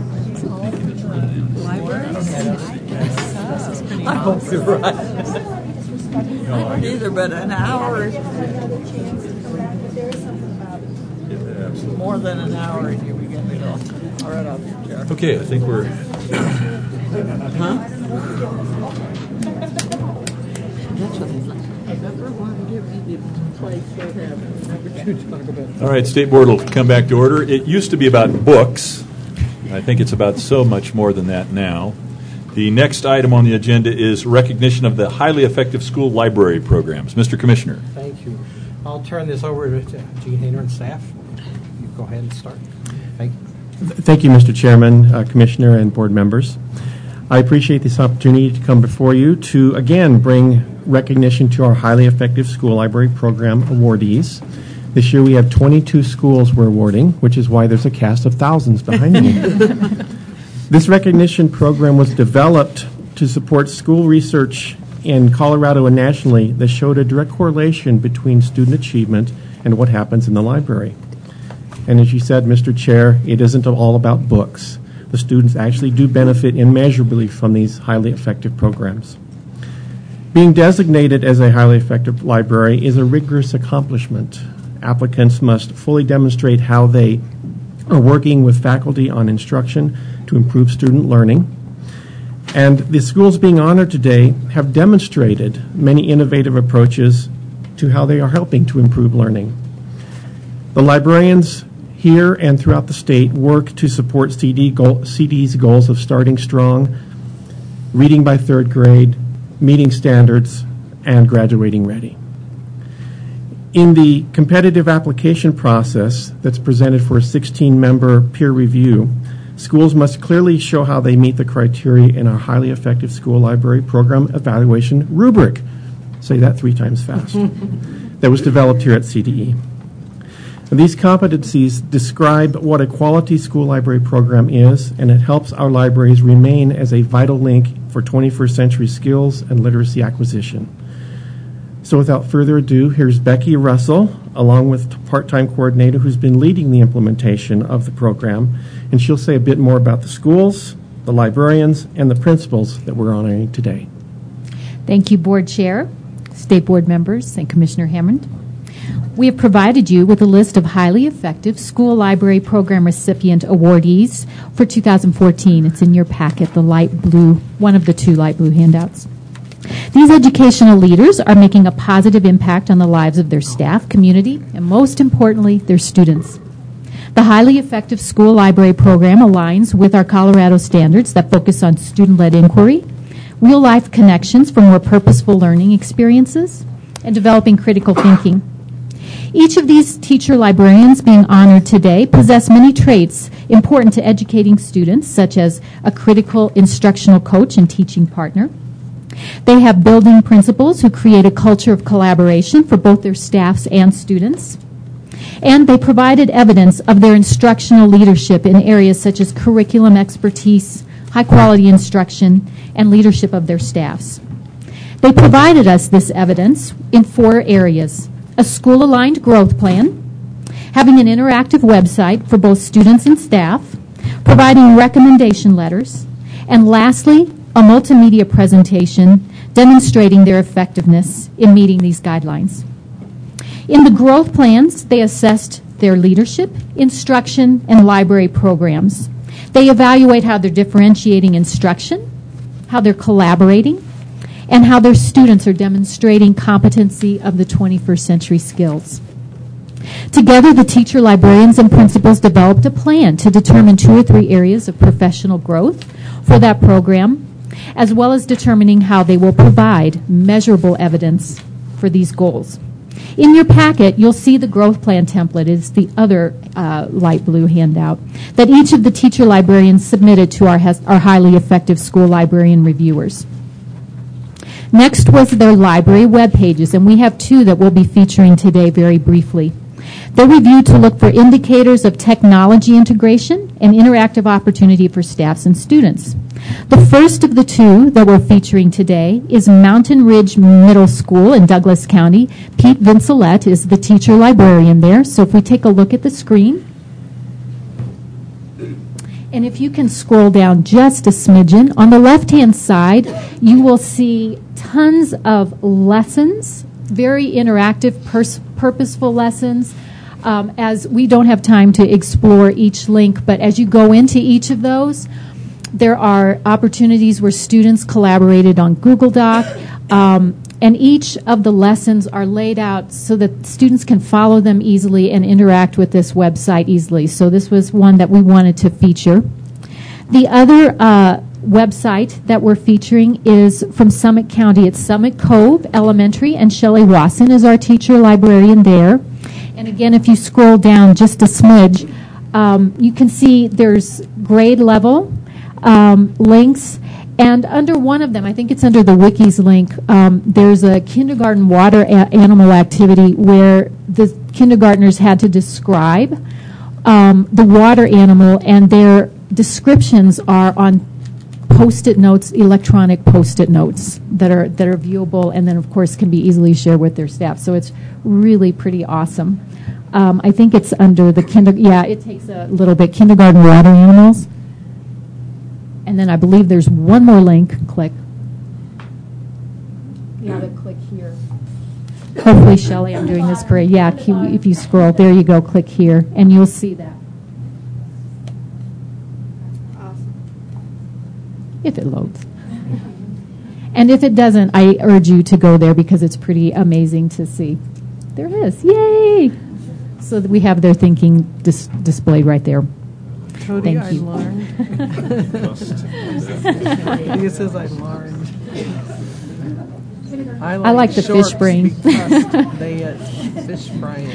I hope you're right. I don't either, but an hour. More than an hour and you begin to go. All right, I'll be chair. Okay, I think we're. Huh? That's what it's like. I never want to give you the place they have. Never do talk about. All right, State Board will come back to order. It used to be about books. I think it's about so much more than that now. The next item on the agenda is recognition of the highly effective school library programs. Mister Commissioner. Thank you. I'll turn this over to Gene Hayner and staff. You go ahead and start. Thank you. Thank you, Mister Chairman, uh, Commissioner, and board members. I appreciate this opportunity to come before you to, again, bring recognition to our highly effective school library program awardees. This year we have twenty-two schools we're awarding, which is why there's a cast of thousands behind me. This recognition program was developed to support school research in Colorado and nationally that showed a direct correlation between student achievement and what happens in the library. And as you said, Mister Chair, it isn't all about books. The students actually do benefit immeasurably from these highly effective programs. Being designated as a highly effective library is a rigorous accomplishment. Applicants must fully demonstrate how they are working with faculty on instruction to improve student learning. And the schools being honored today have demonstrated many innovative approaches to how they are helping to improve learning. The librarians here and throughout the state work to support C D goal, C D's goals of starting strong, reading by third grade, meeting standards, and graduating ready. In the competitive application process that's presented for a sixteen-member peer review, schools must clearly show how they meet the criteria in our highly effective school library program evaluation rubric. Say that three times fast. That was developed here at C D E. And these competencies describe what a quality school library program is, and it helps our libraries remain as a vital link for twenty-first century skills and literacy acquisition. So without further ado, here's Becky Russell, along with part-time coordinator who's been leading the implementation of the program, and she'll say a bit more about the schools, the librarians, and the principals that we're honoring today. Thank you, Board Chair, State Board members, and Commissioner Hammond. We have provided you with a list of highly effective school library program recipient awardees for two thousand fourteen. It's in your packet, the light blue, one of the two light blue handouts. These educational leaders are making a positive impact on the lives of their staff, community, and most importantly, their students. The highly effective school library program aligns with our Colorado standards that focus on student-led inquiry, real-life connections for more purposeful learning experiences, and developing critical thinking. Each of these teacher librarians being honored today possess many traits important to educating students, such as a critical instructional coach and teaching partner. They have building principals who create a culture of collaboration for both their staffs and students. And they provided evidence of their instructional leadership in areas such as curriculum expertise, high-quality instruction, and leadership of their staffs. They provided us this evidence in four areas: a school-aligned growth plan, having an interactive website for both students and staff, providing recommendation letters, and lastly, a multimedia presentation demonstrating their effectiveness in meeting these guidelines. In the growth plans, they assessed their leadership, instruction, and library programs. They evaluate how they're differentiating instruction, how they're collaborating, and how their students are demonstrating competency of the twenty-first century skills. Together, the teacher, librarians, and principals developed a plan to determine two or three areas of professional growth for that program, as well as determining how they will provide measurable evidence for these goals. In your packet, you'll see the growth plan template. It's the other uh, light blue handout that each of the teacher librarians submitted to our, our highly effective school librarian reviewers. Next was their library web pages, and we have two that we'll be featuring today very briefly. They're reviewed to look for indicators of technology integration and interactive opportunity for staffs and students. The first of the two that we're featuring today is Mountain Ridge Middle School in Douglas County. Pete Vincelette is the teacher librarian there. So if we take a look at the screen, and if you can scroll down just a smidgen, on the left-hand side, you will see tons of lessons, very interactive, pers- purposeful lessons. Um, as we don't have time to explore each link, but as you go into each of those, there are opportunities where students collaborated on Google Doc, um, and each of the lessons are laid out so that students can follow them easily and interact with this website easily. So this was one that we wanted to feature. The other uh, website that we're featuring is from Summit County. It's Summit Cove Elementary, and Shelley Wasson is our teacher librarian there. And again, if you scroll down just a smidge, um, you can see there's grade level um, links. And under one of them, I think it's under the Wikis link, um, there's a kindergarten water a- animal activity where the kindergartners had to describe um, the water animal, and their descriptions are on Post-it notes, electronic Post-it notes that are that are viewable, and then of course can be easily shared with their staff. So it's really pretty awesome. Um, I think it's under the kinder. Yeah, it takes a little bit. Kindergarten water animals, and then I believe there's one more link. Click. Yeah, the click here. Hopefully, Shelley, I'm doing this great. Yeah, if you scroll, there you go. Click here, and you'll see that. If it loads. And if it doesn't, I urge you to go there because it's pretty amazing to see. There it is. Yay! So that we have their thinking dis- displayed right there. Cody, Thank I you. learned. He says I learned. I like, I like the fish brain. They uh, fish brain.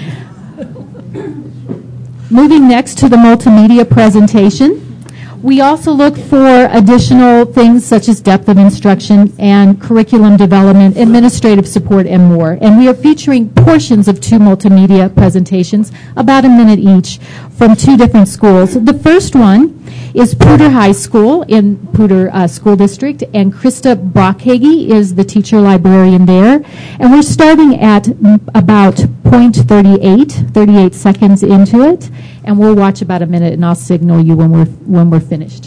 Moving next to the multimedia presentation. We also look for additional things such as depth of instruction and curriculum development, administrative support, and more. And we are featuring portions of two multimedia presentations, about a minute each, from two different schools. The first one is Poudre High School in Poudre uh, School District, and Krista Brockhage is the teacher librarian there. And we're starting at about point thirty-eight, thirty-eight seconds into it, and we'll watch about a minute, and I'll signal you when we're when we're finished.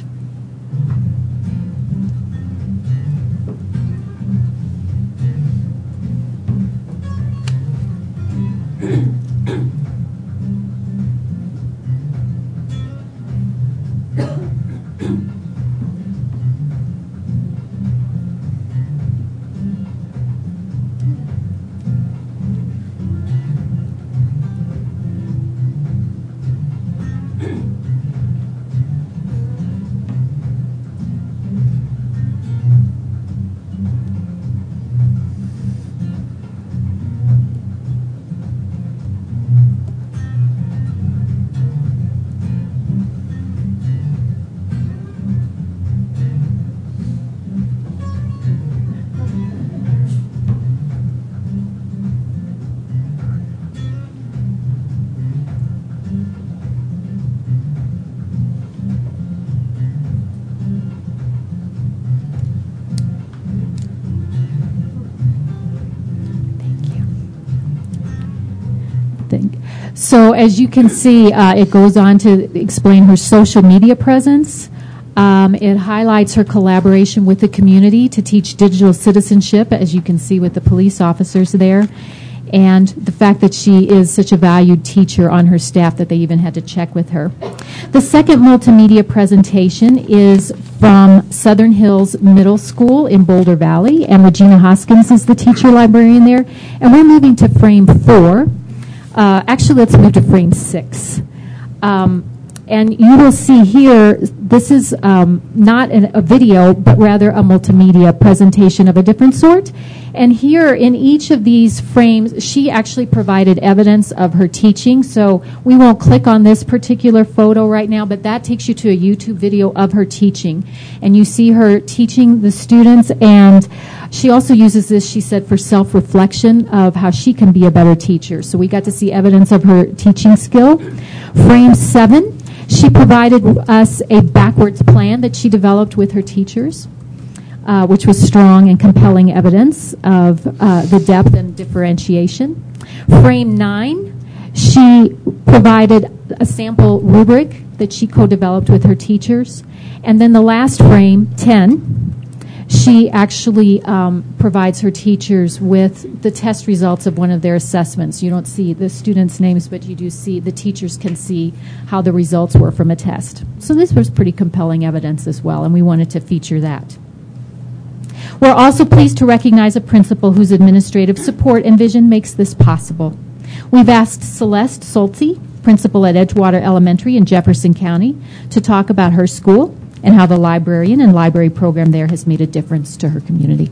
So as you can see, uh, it goes on to explain her social media presence. Um, it highlights her collaboration with the community to teach digital citizenship, as you can see with the police officers there, and the fact that she is such a valued teacher on her staff that they even had to check with her. The second multimedia presentation is from Southern Hills Middle School in Boulder Valley, and Regina Hoskins is the teacher librarian there. And we're moving to frame four. Uh, actually, let's move to frame six. Um, And you will see here, this is um, not an, a video, but rather a multimedia presentation of a different sort. And here in each of these frames, she actually provided evidence of her teaching. So we won't click on this particular photo right now, but that takes you to a YouTube video of her teaching. And you see her teaching the students, and she also uses this, she said, for self-reflection of how she can be a better teacher. So we got to see evidence of her teaching skill. Frame seven. She provided us a backwards plan that she developed with her teachers, uh, which was strong and compelling evidence of uh, the depth and differentiation. Frame nine, she provided a sample rubric that she co-developed with her teachers. And then the last frame, ten, she actually um, provides her teachers with the test results of one of their assessments. You don't see the students' names, but you do see, the teachers can see how the results were from a test. So this was pretty compelling evidence as well, and we wanted to feature that. We're also pleased to recognize a principal whose administrative support and vision makes this possible. We've asked Celeste Solti, principal at Edgewater Elementary in Jefferson County, to talk about her school and how the librarian and library program there has made a difference to her community.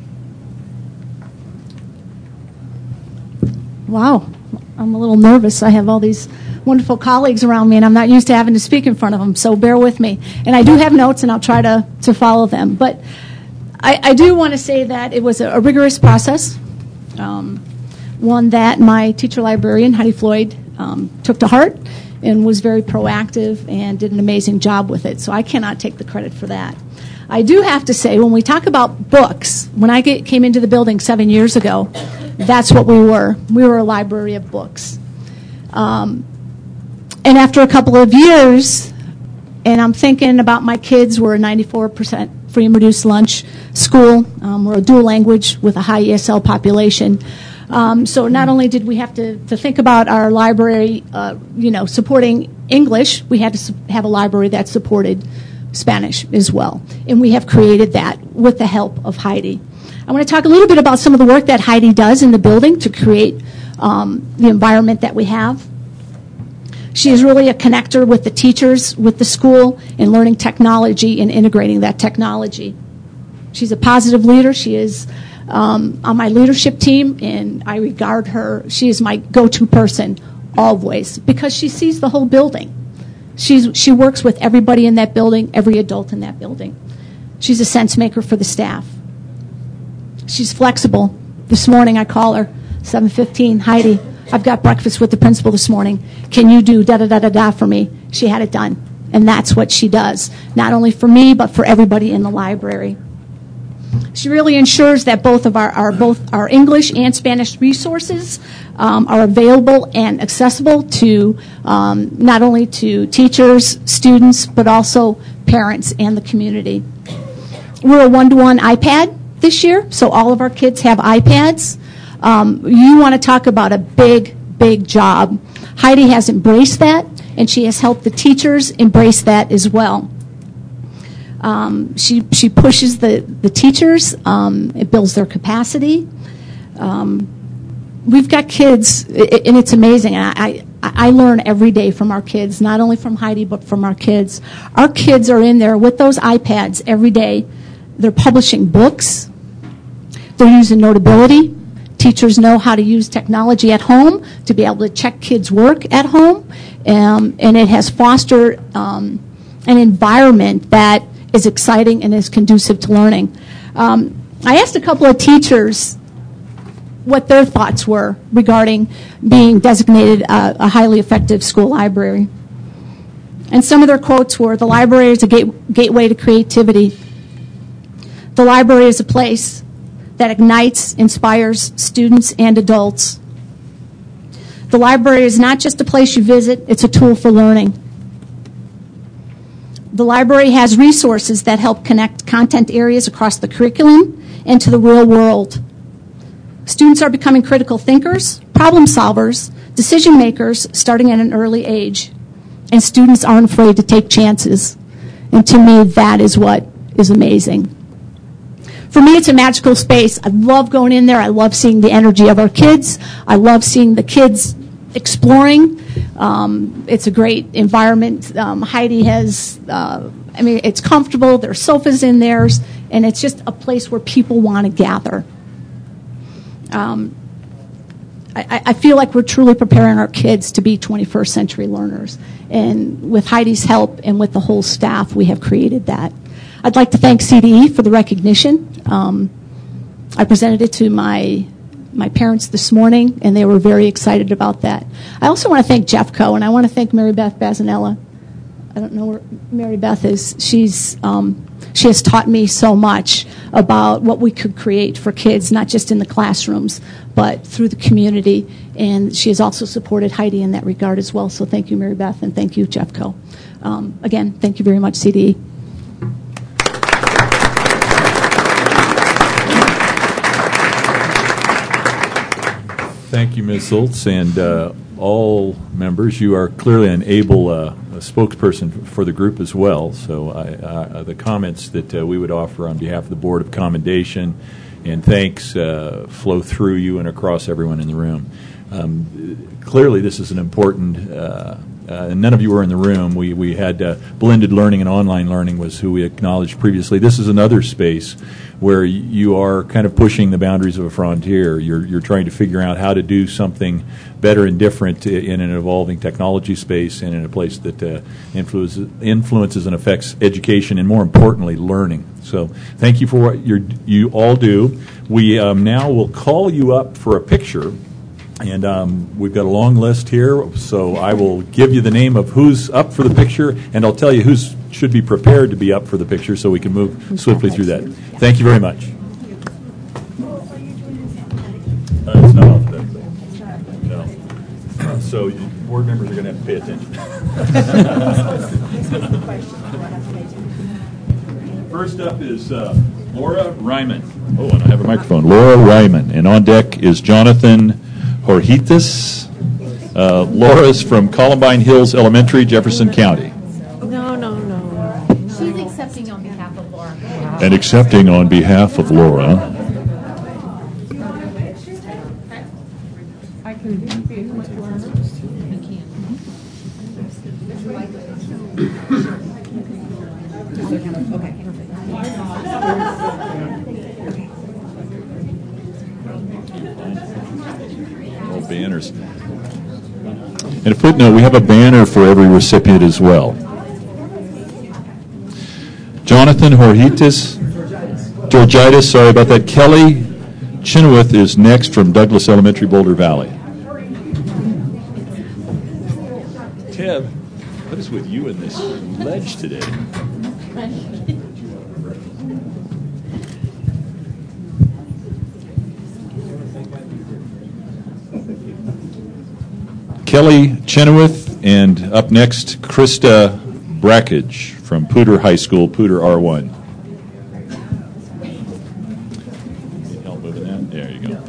Wow, I'm a little nervous. I have all these wonderful colleagues around me, and I'm not used to having to speak in front of them, so bear with me. And I do have notes, and I'll try to, to follow them. But I, I do want to say that it was a, a rigorous process, um, one that my teacher librarian, Heidi Floyd, um, took to heart and was very proactive and did an amazing job with it. So I cannot take the credit for that. I do have to say, when we talk about books, when I get, came into the building seven years ago, that's what we were. We were a library of books. Um, and after a couple of years, and I'm thinking about my kids, we're a ninety-four percent free and reduced lunch school. Um, we're a dual language with a high E S L population. Um, so not only did we have to, to think about our library, uh, you know, supporting English, we had to su- have a library that supported Spanish as well. And we have created that with the help of Heidi. I want to talk a little bit about some of the work that Heidi does in the building to create um, the environment that we have. She is really a connector with the teachers, with the school, in learning technology and integrating that technology. She's a positive leader. She is um, on my leadership team, and I regard her, she is my go-to person always because she sees the whole building. She's, she works with everybody in that building, every adult in that building. She's a sense maker for the staff. She's flexible. This morning I call her, seven fifteen, Heidi, I've got breakfast with the principal this morning. Can you do da-da-da-da-da for me? She had it done. And that's what she does, not only for me, but for everybody in the library. She really ensures that both of our, our both our English and Spanish resources um, are available and accessible to um, not only to teachers, students, but also parents and the community. We're a one-to-one iPad this year, so all of our kids have iPads. Um, you want to talk about a big, big job. Heidi has embraced that, and she has helped the teachers embrace that as well. Um, she she pushes the, the teachers. Um, it builds their capacity. Um, we've got kids, and it's amazing. I, I, I learn every day from our kids, not only from Heidi, but from our kids. Our kids are in there with those iPads every day. They're publishing books. They're using Notability. Teachers know how to use technology at home to be able to check kids' work at home. Um, and it has fostered um, an environment that is exciting and is conducive to learning. Um, I asked a couple of teachers what their thoughts were regarding being designated a, a highly effective school library. And some of their quotes were, the library is a gate, gateway to creativity. The library is a place that ignites, inspires students and adults. The library is not just a place you visit, it's a tool for learning. The library has resources that help connect content areas across the curriculum and to the real world. Students are becoming critical thinkers, problem solvers, decision makers starting at an early age. And students aren't afraid to take chances. And to me, that is what is amazing. For me, it's a magical space. I love going in there. I love seeing the energy of our kids. I love seeing the kids exploring. Um, it's a great environment. Um, Heidi has, uh, I mean, it's comfortable. There are sofas in there, and it's just a place where people want to gather. Um, I, I feel like we're truly preparing our kids to be twenty-first century learners. And with Heidi's help and with the whole staff, we have created that. I'd like to thank C D E for the recognition. Um, I presented it to my my parents this morning, and they were very excited about that. I also want to thank Jeffco, and I want to thank Mary Beth Bazanella. I don't know where Mary Beth is. She's um, she has taught me so much about what we could create for kids, not just in the classrooms, but through the community. And she has also supported Heidi in that regard as well. So thank you, Mary Beth, and thank you, Jeffco. Um, again, thank you very much, C D E. Thank you, Miz Schultz, and uh, all members. You are clearly an able uh, spokesperson for the group as well. So I, uh, the comments that uh, we would offer on behalf of the Board of Commendation and thanks uh, flow through you and across everyone in the room. Um, clearly, this is an important, uh, uh, and none of you were in the room. We, we had uh, blended learning and online learning was who we acknowledged previously. This is another space where you are kind of pushing the boundaries of a frontier. You're, you're trying to figure out how to do something better and different in an evolving technology space and in a place that uh, influences, influences and affects education and, more importantly, learning. So thank you for what you're, you all do. We um, now will call you up for a picture. And um, we've got a long list here, so I will give you the name of who's up for the picture, and I'll tell you who should be prepared to be up for the picture so we can move swiftly through that. Thank you very much. Uh, it's not alphabetical. No. So board members are going to have to pay attention. First up is uh, Laura Ryman. Oh, and I have a microphone. Laura Ryman. And on deck is Jonathan Horjitas. Uh, Laura's from Columbine Hills Elementary, Jefferson County. No, no, no. She's accepting on behalf of Laura. And accepting on behalf of Laura. I can be much Banners. And a footnote, we have a banner for every recipient as well. Jonathan Horjitas, Georgitis, sorry about that. Kelly Chenoweth is next from Douglas Elementary, Boulder Valley. Ted, what is with you and this ledge today? Kelly Chenoweth, and up next, Krista Brackage from Poudre High School, Poudre R one. Need help moving that? There you go.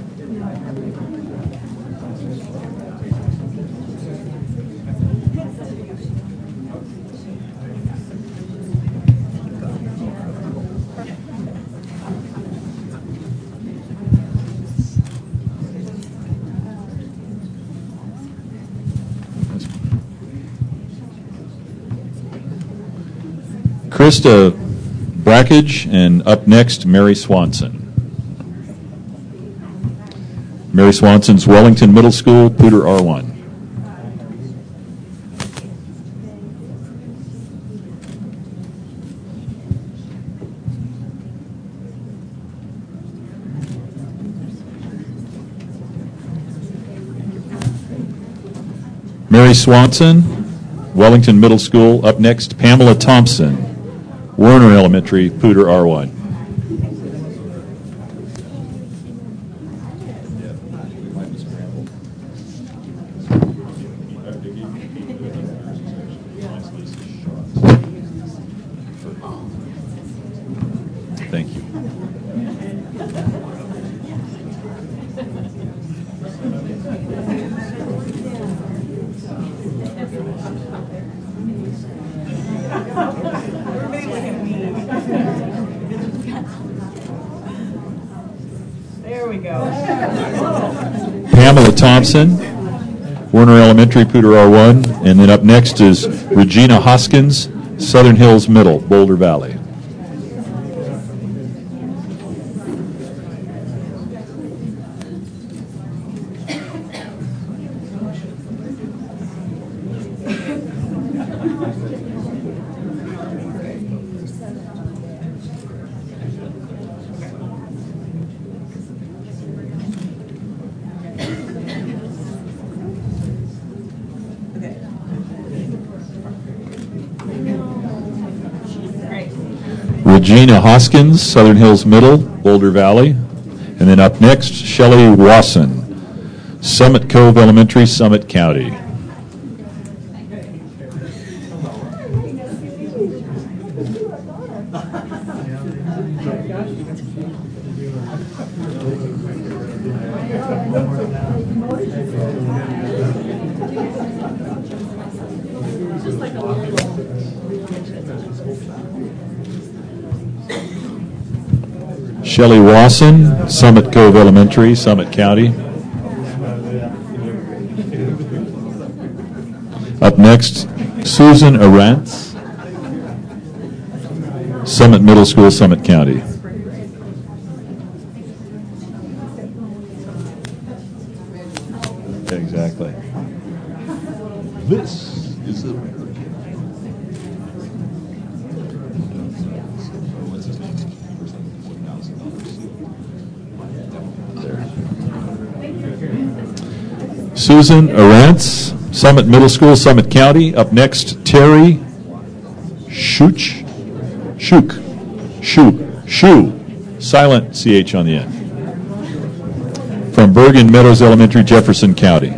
Krista Brackage, and up next, Mary Swanson. Mary Swanson's Wellington Middle School, Poudre R one. Mary Swanson, Wellington Middle School. Up next, Pamela Thompson, Werner Elementary, Poudre R one. Thank you. There we go. Pamela Thompson, Werner Elementary, Pooter R one, and then up next is Regina Hoskins, Southern Hills Middle, Boulder Valley. Regina Hoskins, Southern Hills Middle, Boulder Valley. And then up next, Shelley Wasson, Summit Cove Elementary, Summit County. Shelley Wasson, Summit Cove Elementary, Summit County. Up next, Susan Arantz, Summit Middle School, Summit County. Exactly. This is America. Susan Arantz, Summit Middle School, Summit County. Up next, Terry Schuch, Shuk, Shu, Shu, silent C H on the end. From Bergen Meadows Elementary, Jefferson County.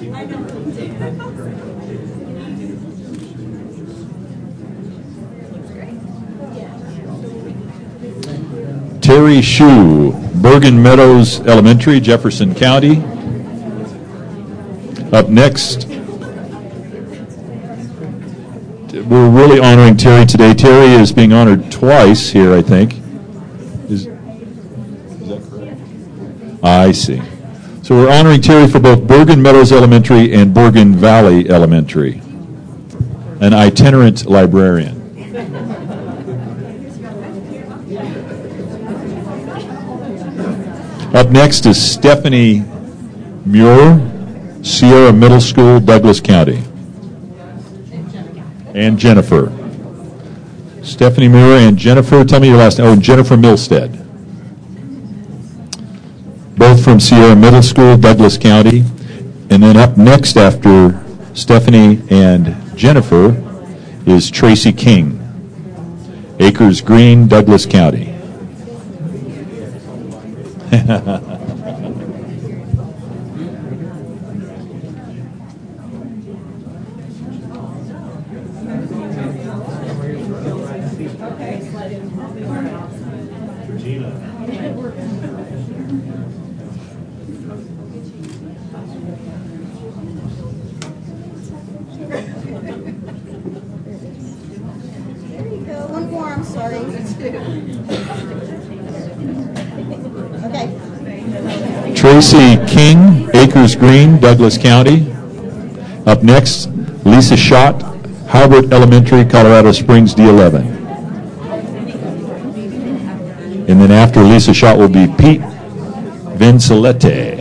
Terry Shu, Bergen Meadows Elementary, Jefferson County. Up next, we're really honoring Terry today. Terry is being honored twice here, I think. Is, is that correct? I see. So we're honoring Terry for both Bergen Meadows Elementary and Bergen Valley Elementary, an itinerant librarian. Up next is Stephanie Muir, Sierra Middle School, Douglas County. And Jennifer. Stephanie Muir and Jennifer, tell me your last name. Oh, Jennifer Milstead. Both from Sierra Middle School, Douglas County. And then up next after Stephanie and Jennifer is Tracy King, Acres Green, Douglas County. One more, I'm sorry. Okay. Tracy King, Acres Green, Douglas County. Up next, Lisa Schott, Howard Elementary, Colorado Springs, D eleven. And then after Lisa Schott will be Pete Vincelette.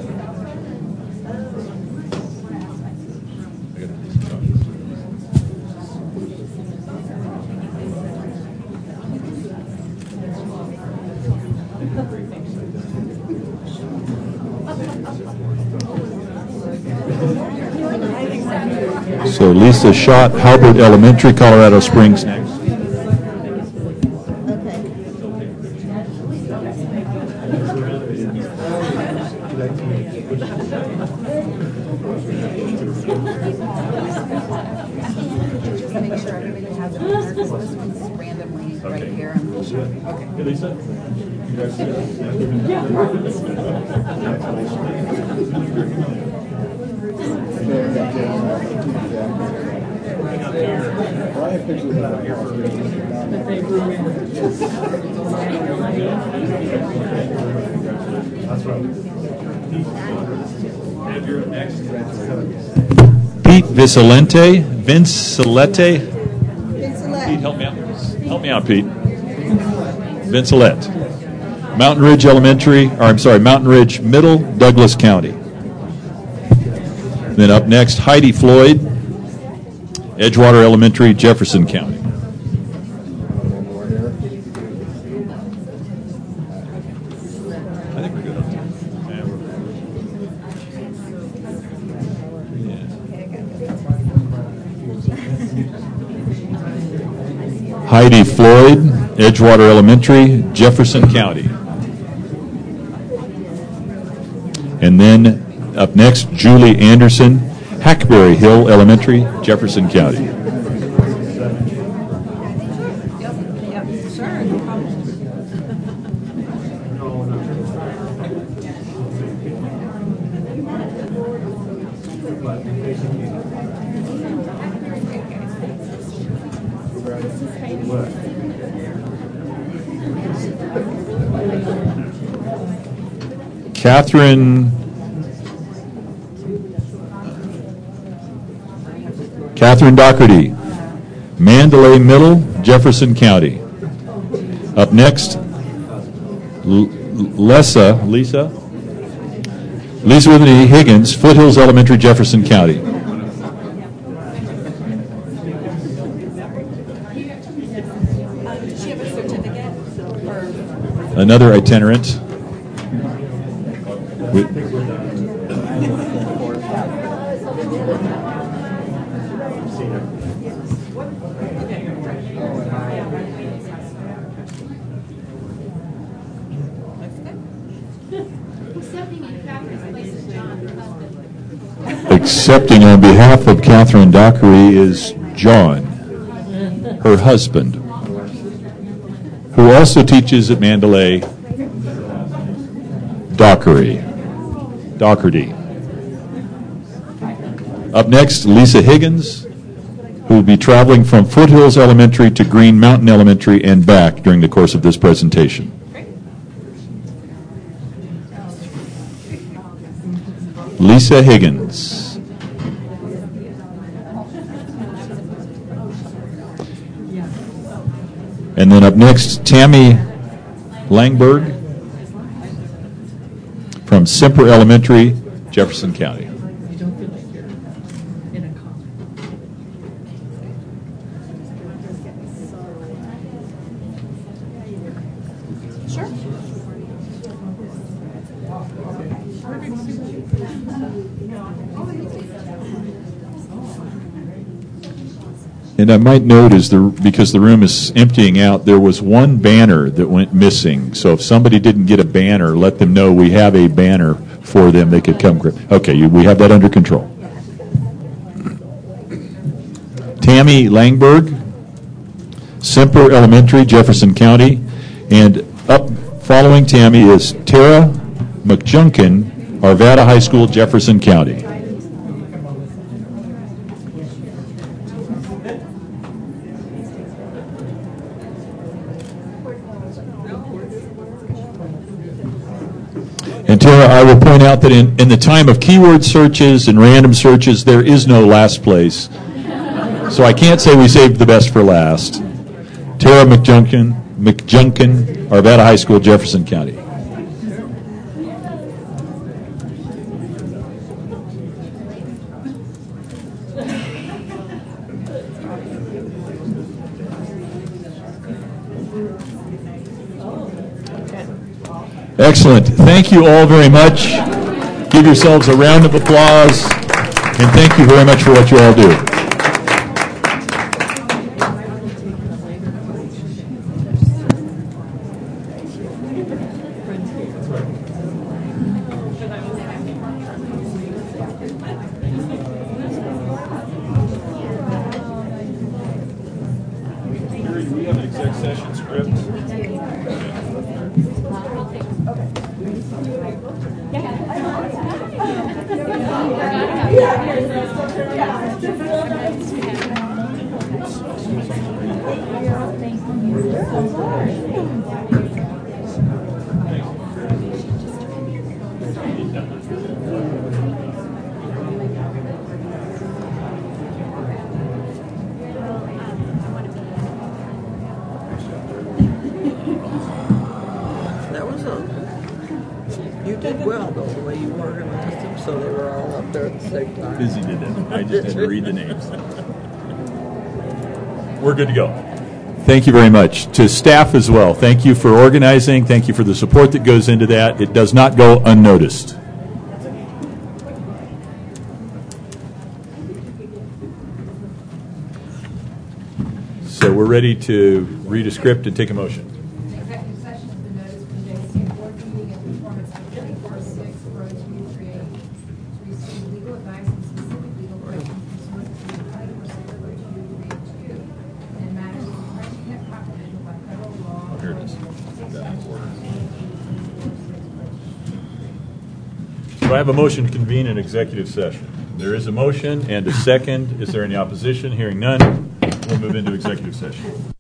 So Lisa Schott, Halbert Elementary, Colorado Springs next. This one's randomly right Okay. here. Okay. Hey, Lisa? And you're up next. Pete Vincilente. Vincilete. Pete, help me out. Help me out, Pete. Vincilette. Mountain Ridge Elementary, or I'm sorry, Mountain Ridge Middle, Douglas County. Then up next, Heidi Floyd, Edgewater Elementary, Jefferson County. I think we're good on time. Yeah, Heidi Floyd, Edgewater Elementary, Jefferson County. And then up next, Julie Anderson, Hackberry Hill Elementary, Jefferson County. Catherine Catherine Doherty, Mandalay Middle, Jefferson County. Up next, L- Lisa Lisa Lisa with an E, Higgins, Foothills Elementary, Jefferson County. Does she have a certificate? Or Another itinerant. With- Accepting on behalf of Catherine Dockery is John, her husband, who also teaches at Mandalay, Dockery. Doherty. Up next, Lisa Higgins, who will be traveling from Foothills Elementary to Green Mountain Elementary and back during the course of this presentation. Lisa Higgins. And then up next, Tammy Langberg from Semper Elementary, Jefferson County. Sure. And I might note, is the because the room is emptying out, there was one banner that went missing. So if somebody didn't get a banner, let them know we have a banner for them. They could come. Okay, you, we have that under control. Tammy Langberg, Semper Elementary, Jefferson County. And up following Tammy is Tara McJunkin, Arvada High School, Jefferson County. And Tara, I will point out that in, in the time of keyword searches and random searches, there is no last place. So I can't say we saved the best for last. Tara McJunkin, McJunkin, Arvada High School, Jefferson County. Excellent. Thank you all very much. Give yourselves a round of applause, and thank you very much for what you all do. session script? That was a, you did well though, the way you organized them, so they were all up there at the same time. Busy did it. I just had to read the names. We're good to go. Thank you very much. To staff as well, thank you for organizing. Thank you for the support that goes into that. It does not go unnoticed. So we're ready to read a script and take a motion. Executive session has been noticed for the J C board meeting and performance of twenty-four six Road two three eight to receive legal advice and specific legal questions pursuant to twenty-four six Road two three two and matters infringing yet confidential by federal law. Oh, here it is. So I have a motion to convene an executive session. There is a motion and a second. Is there any opposition? Hearing none, we'll move into executive session.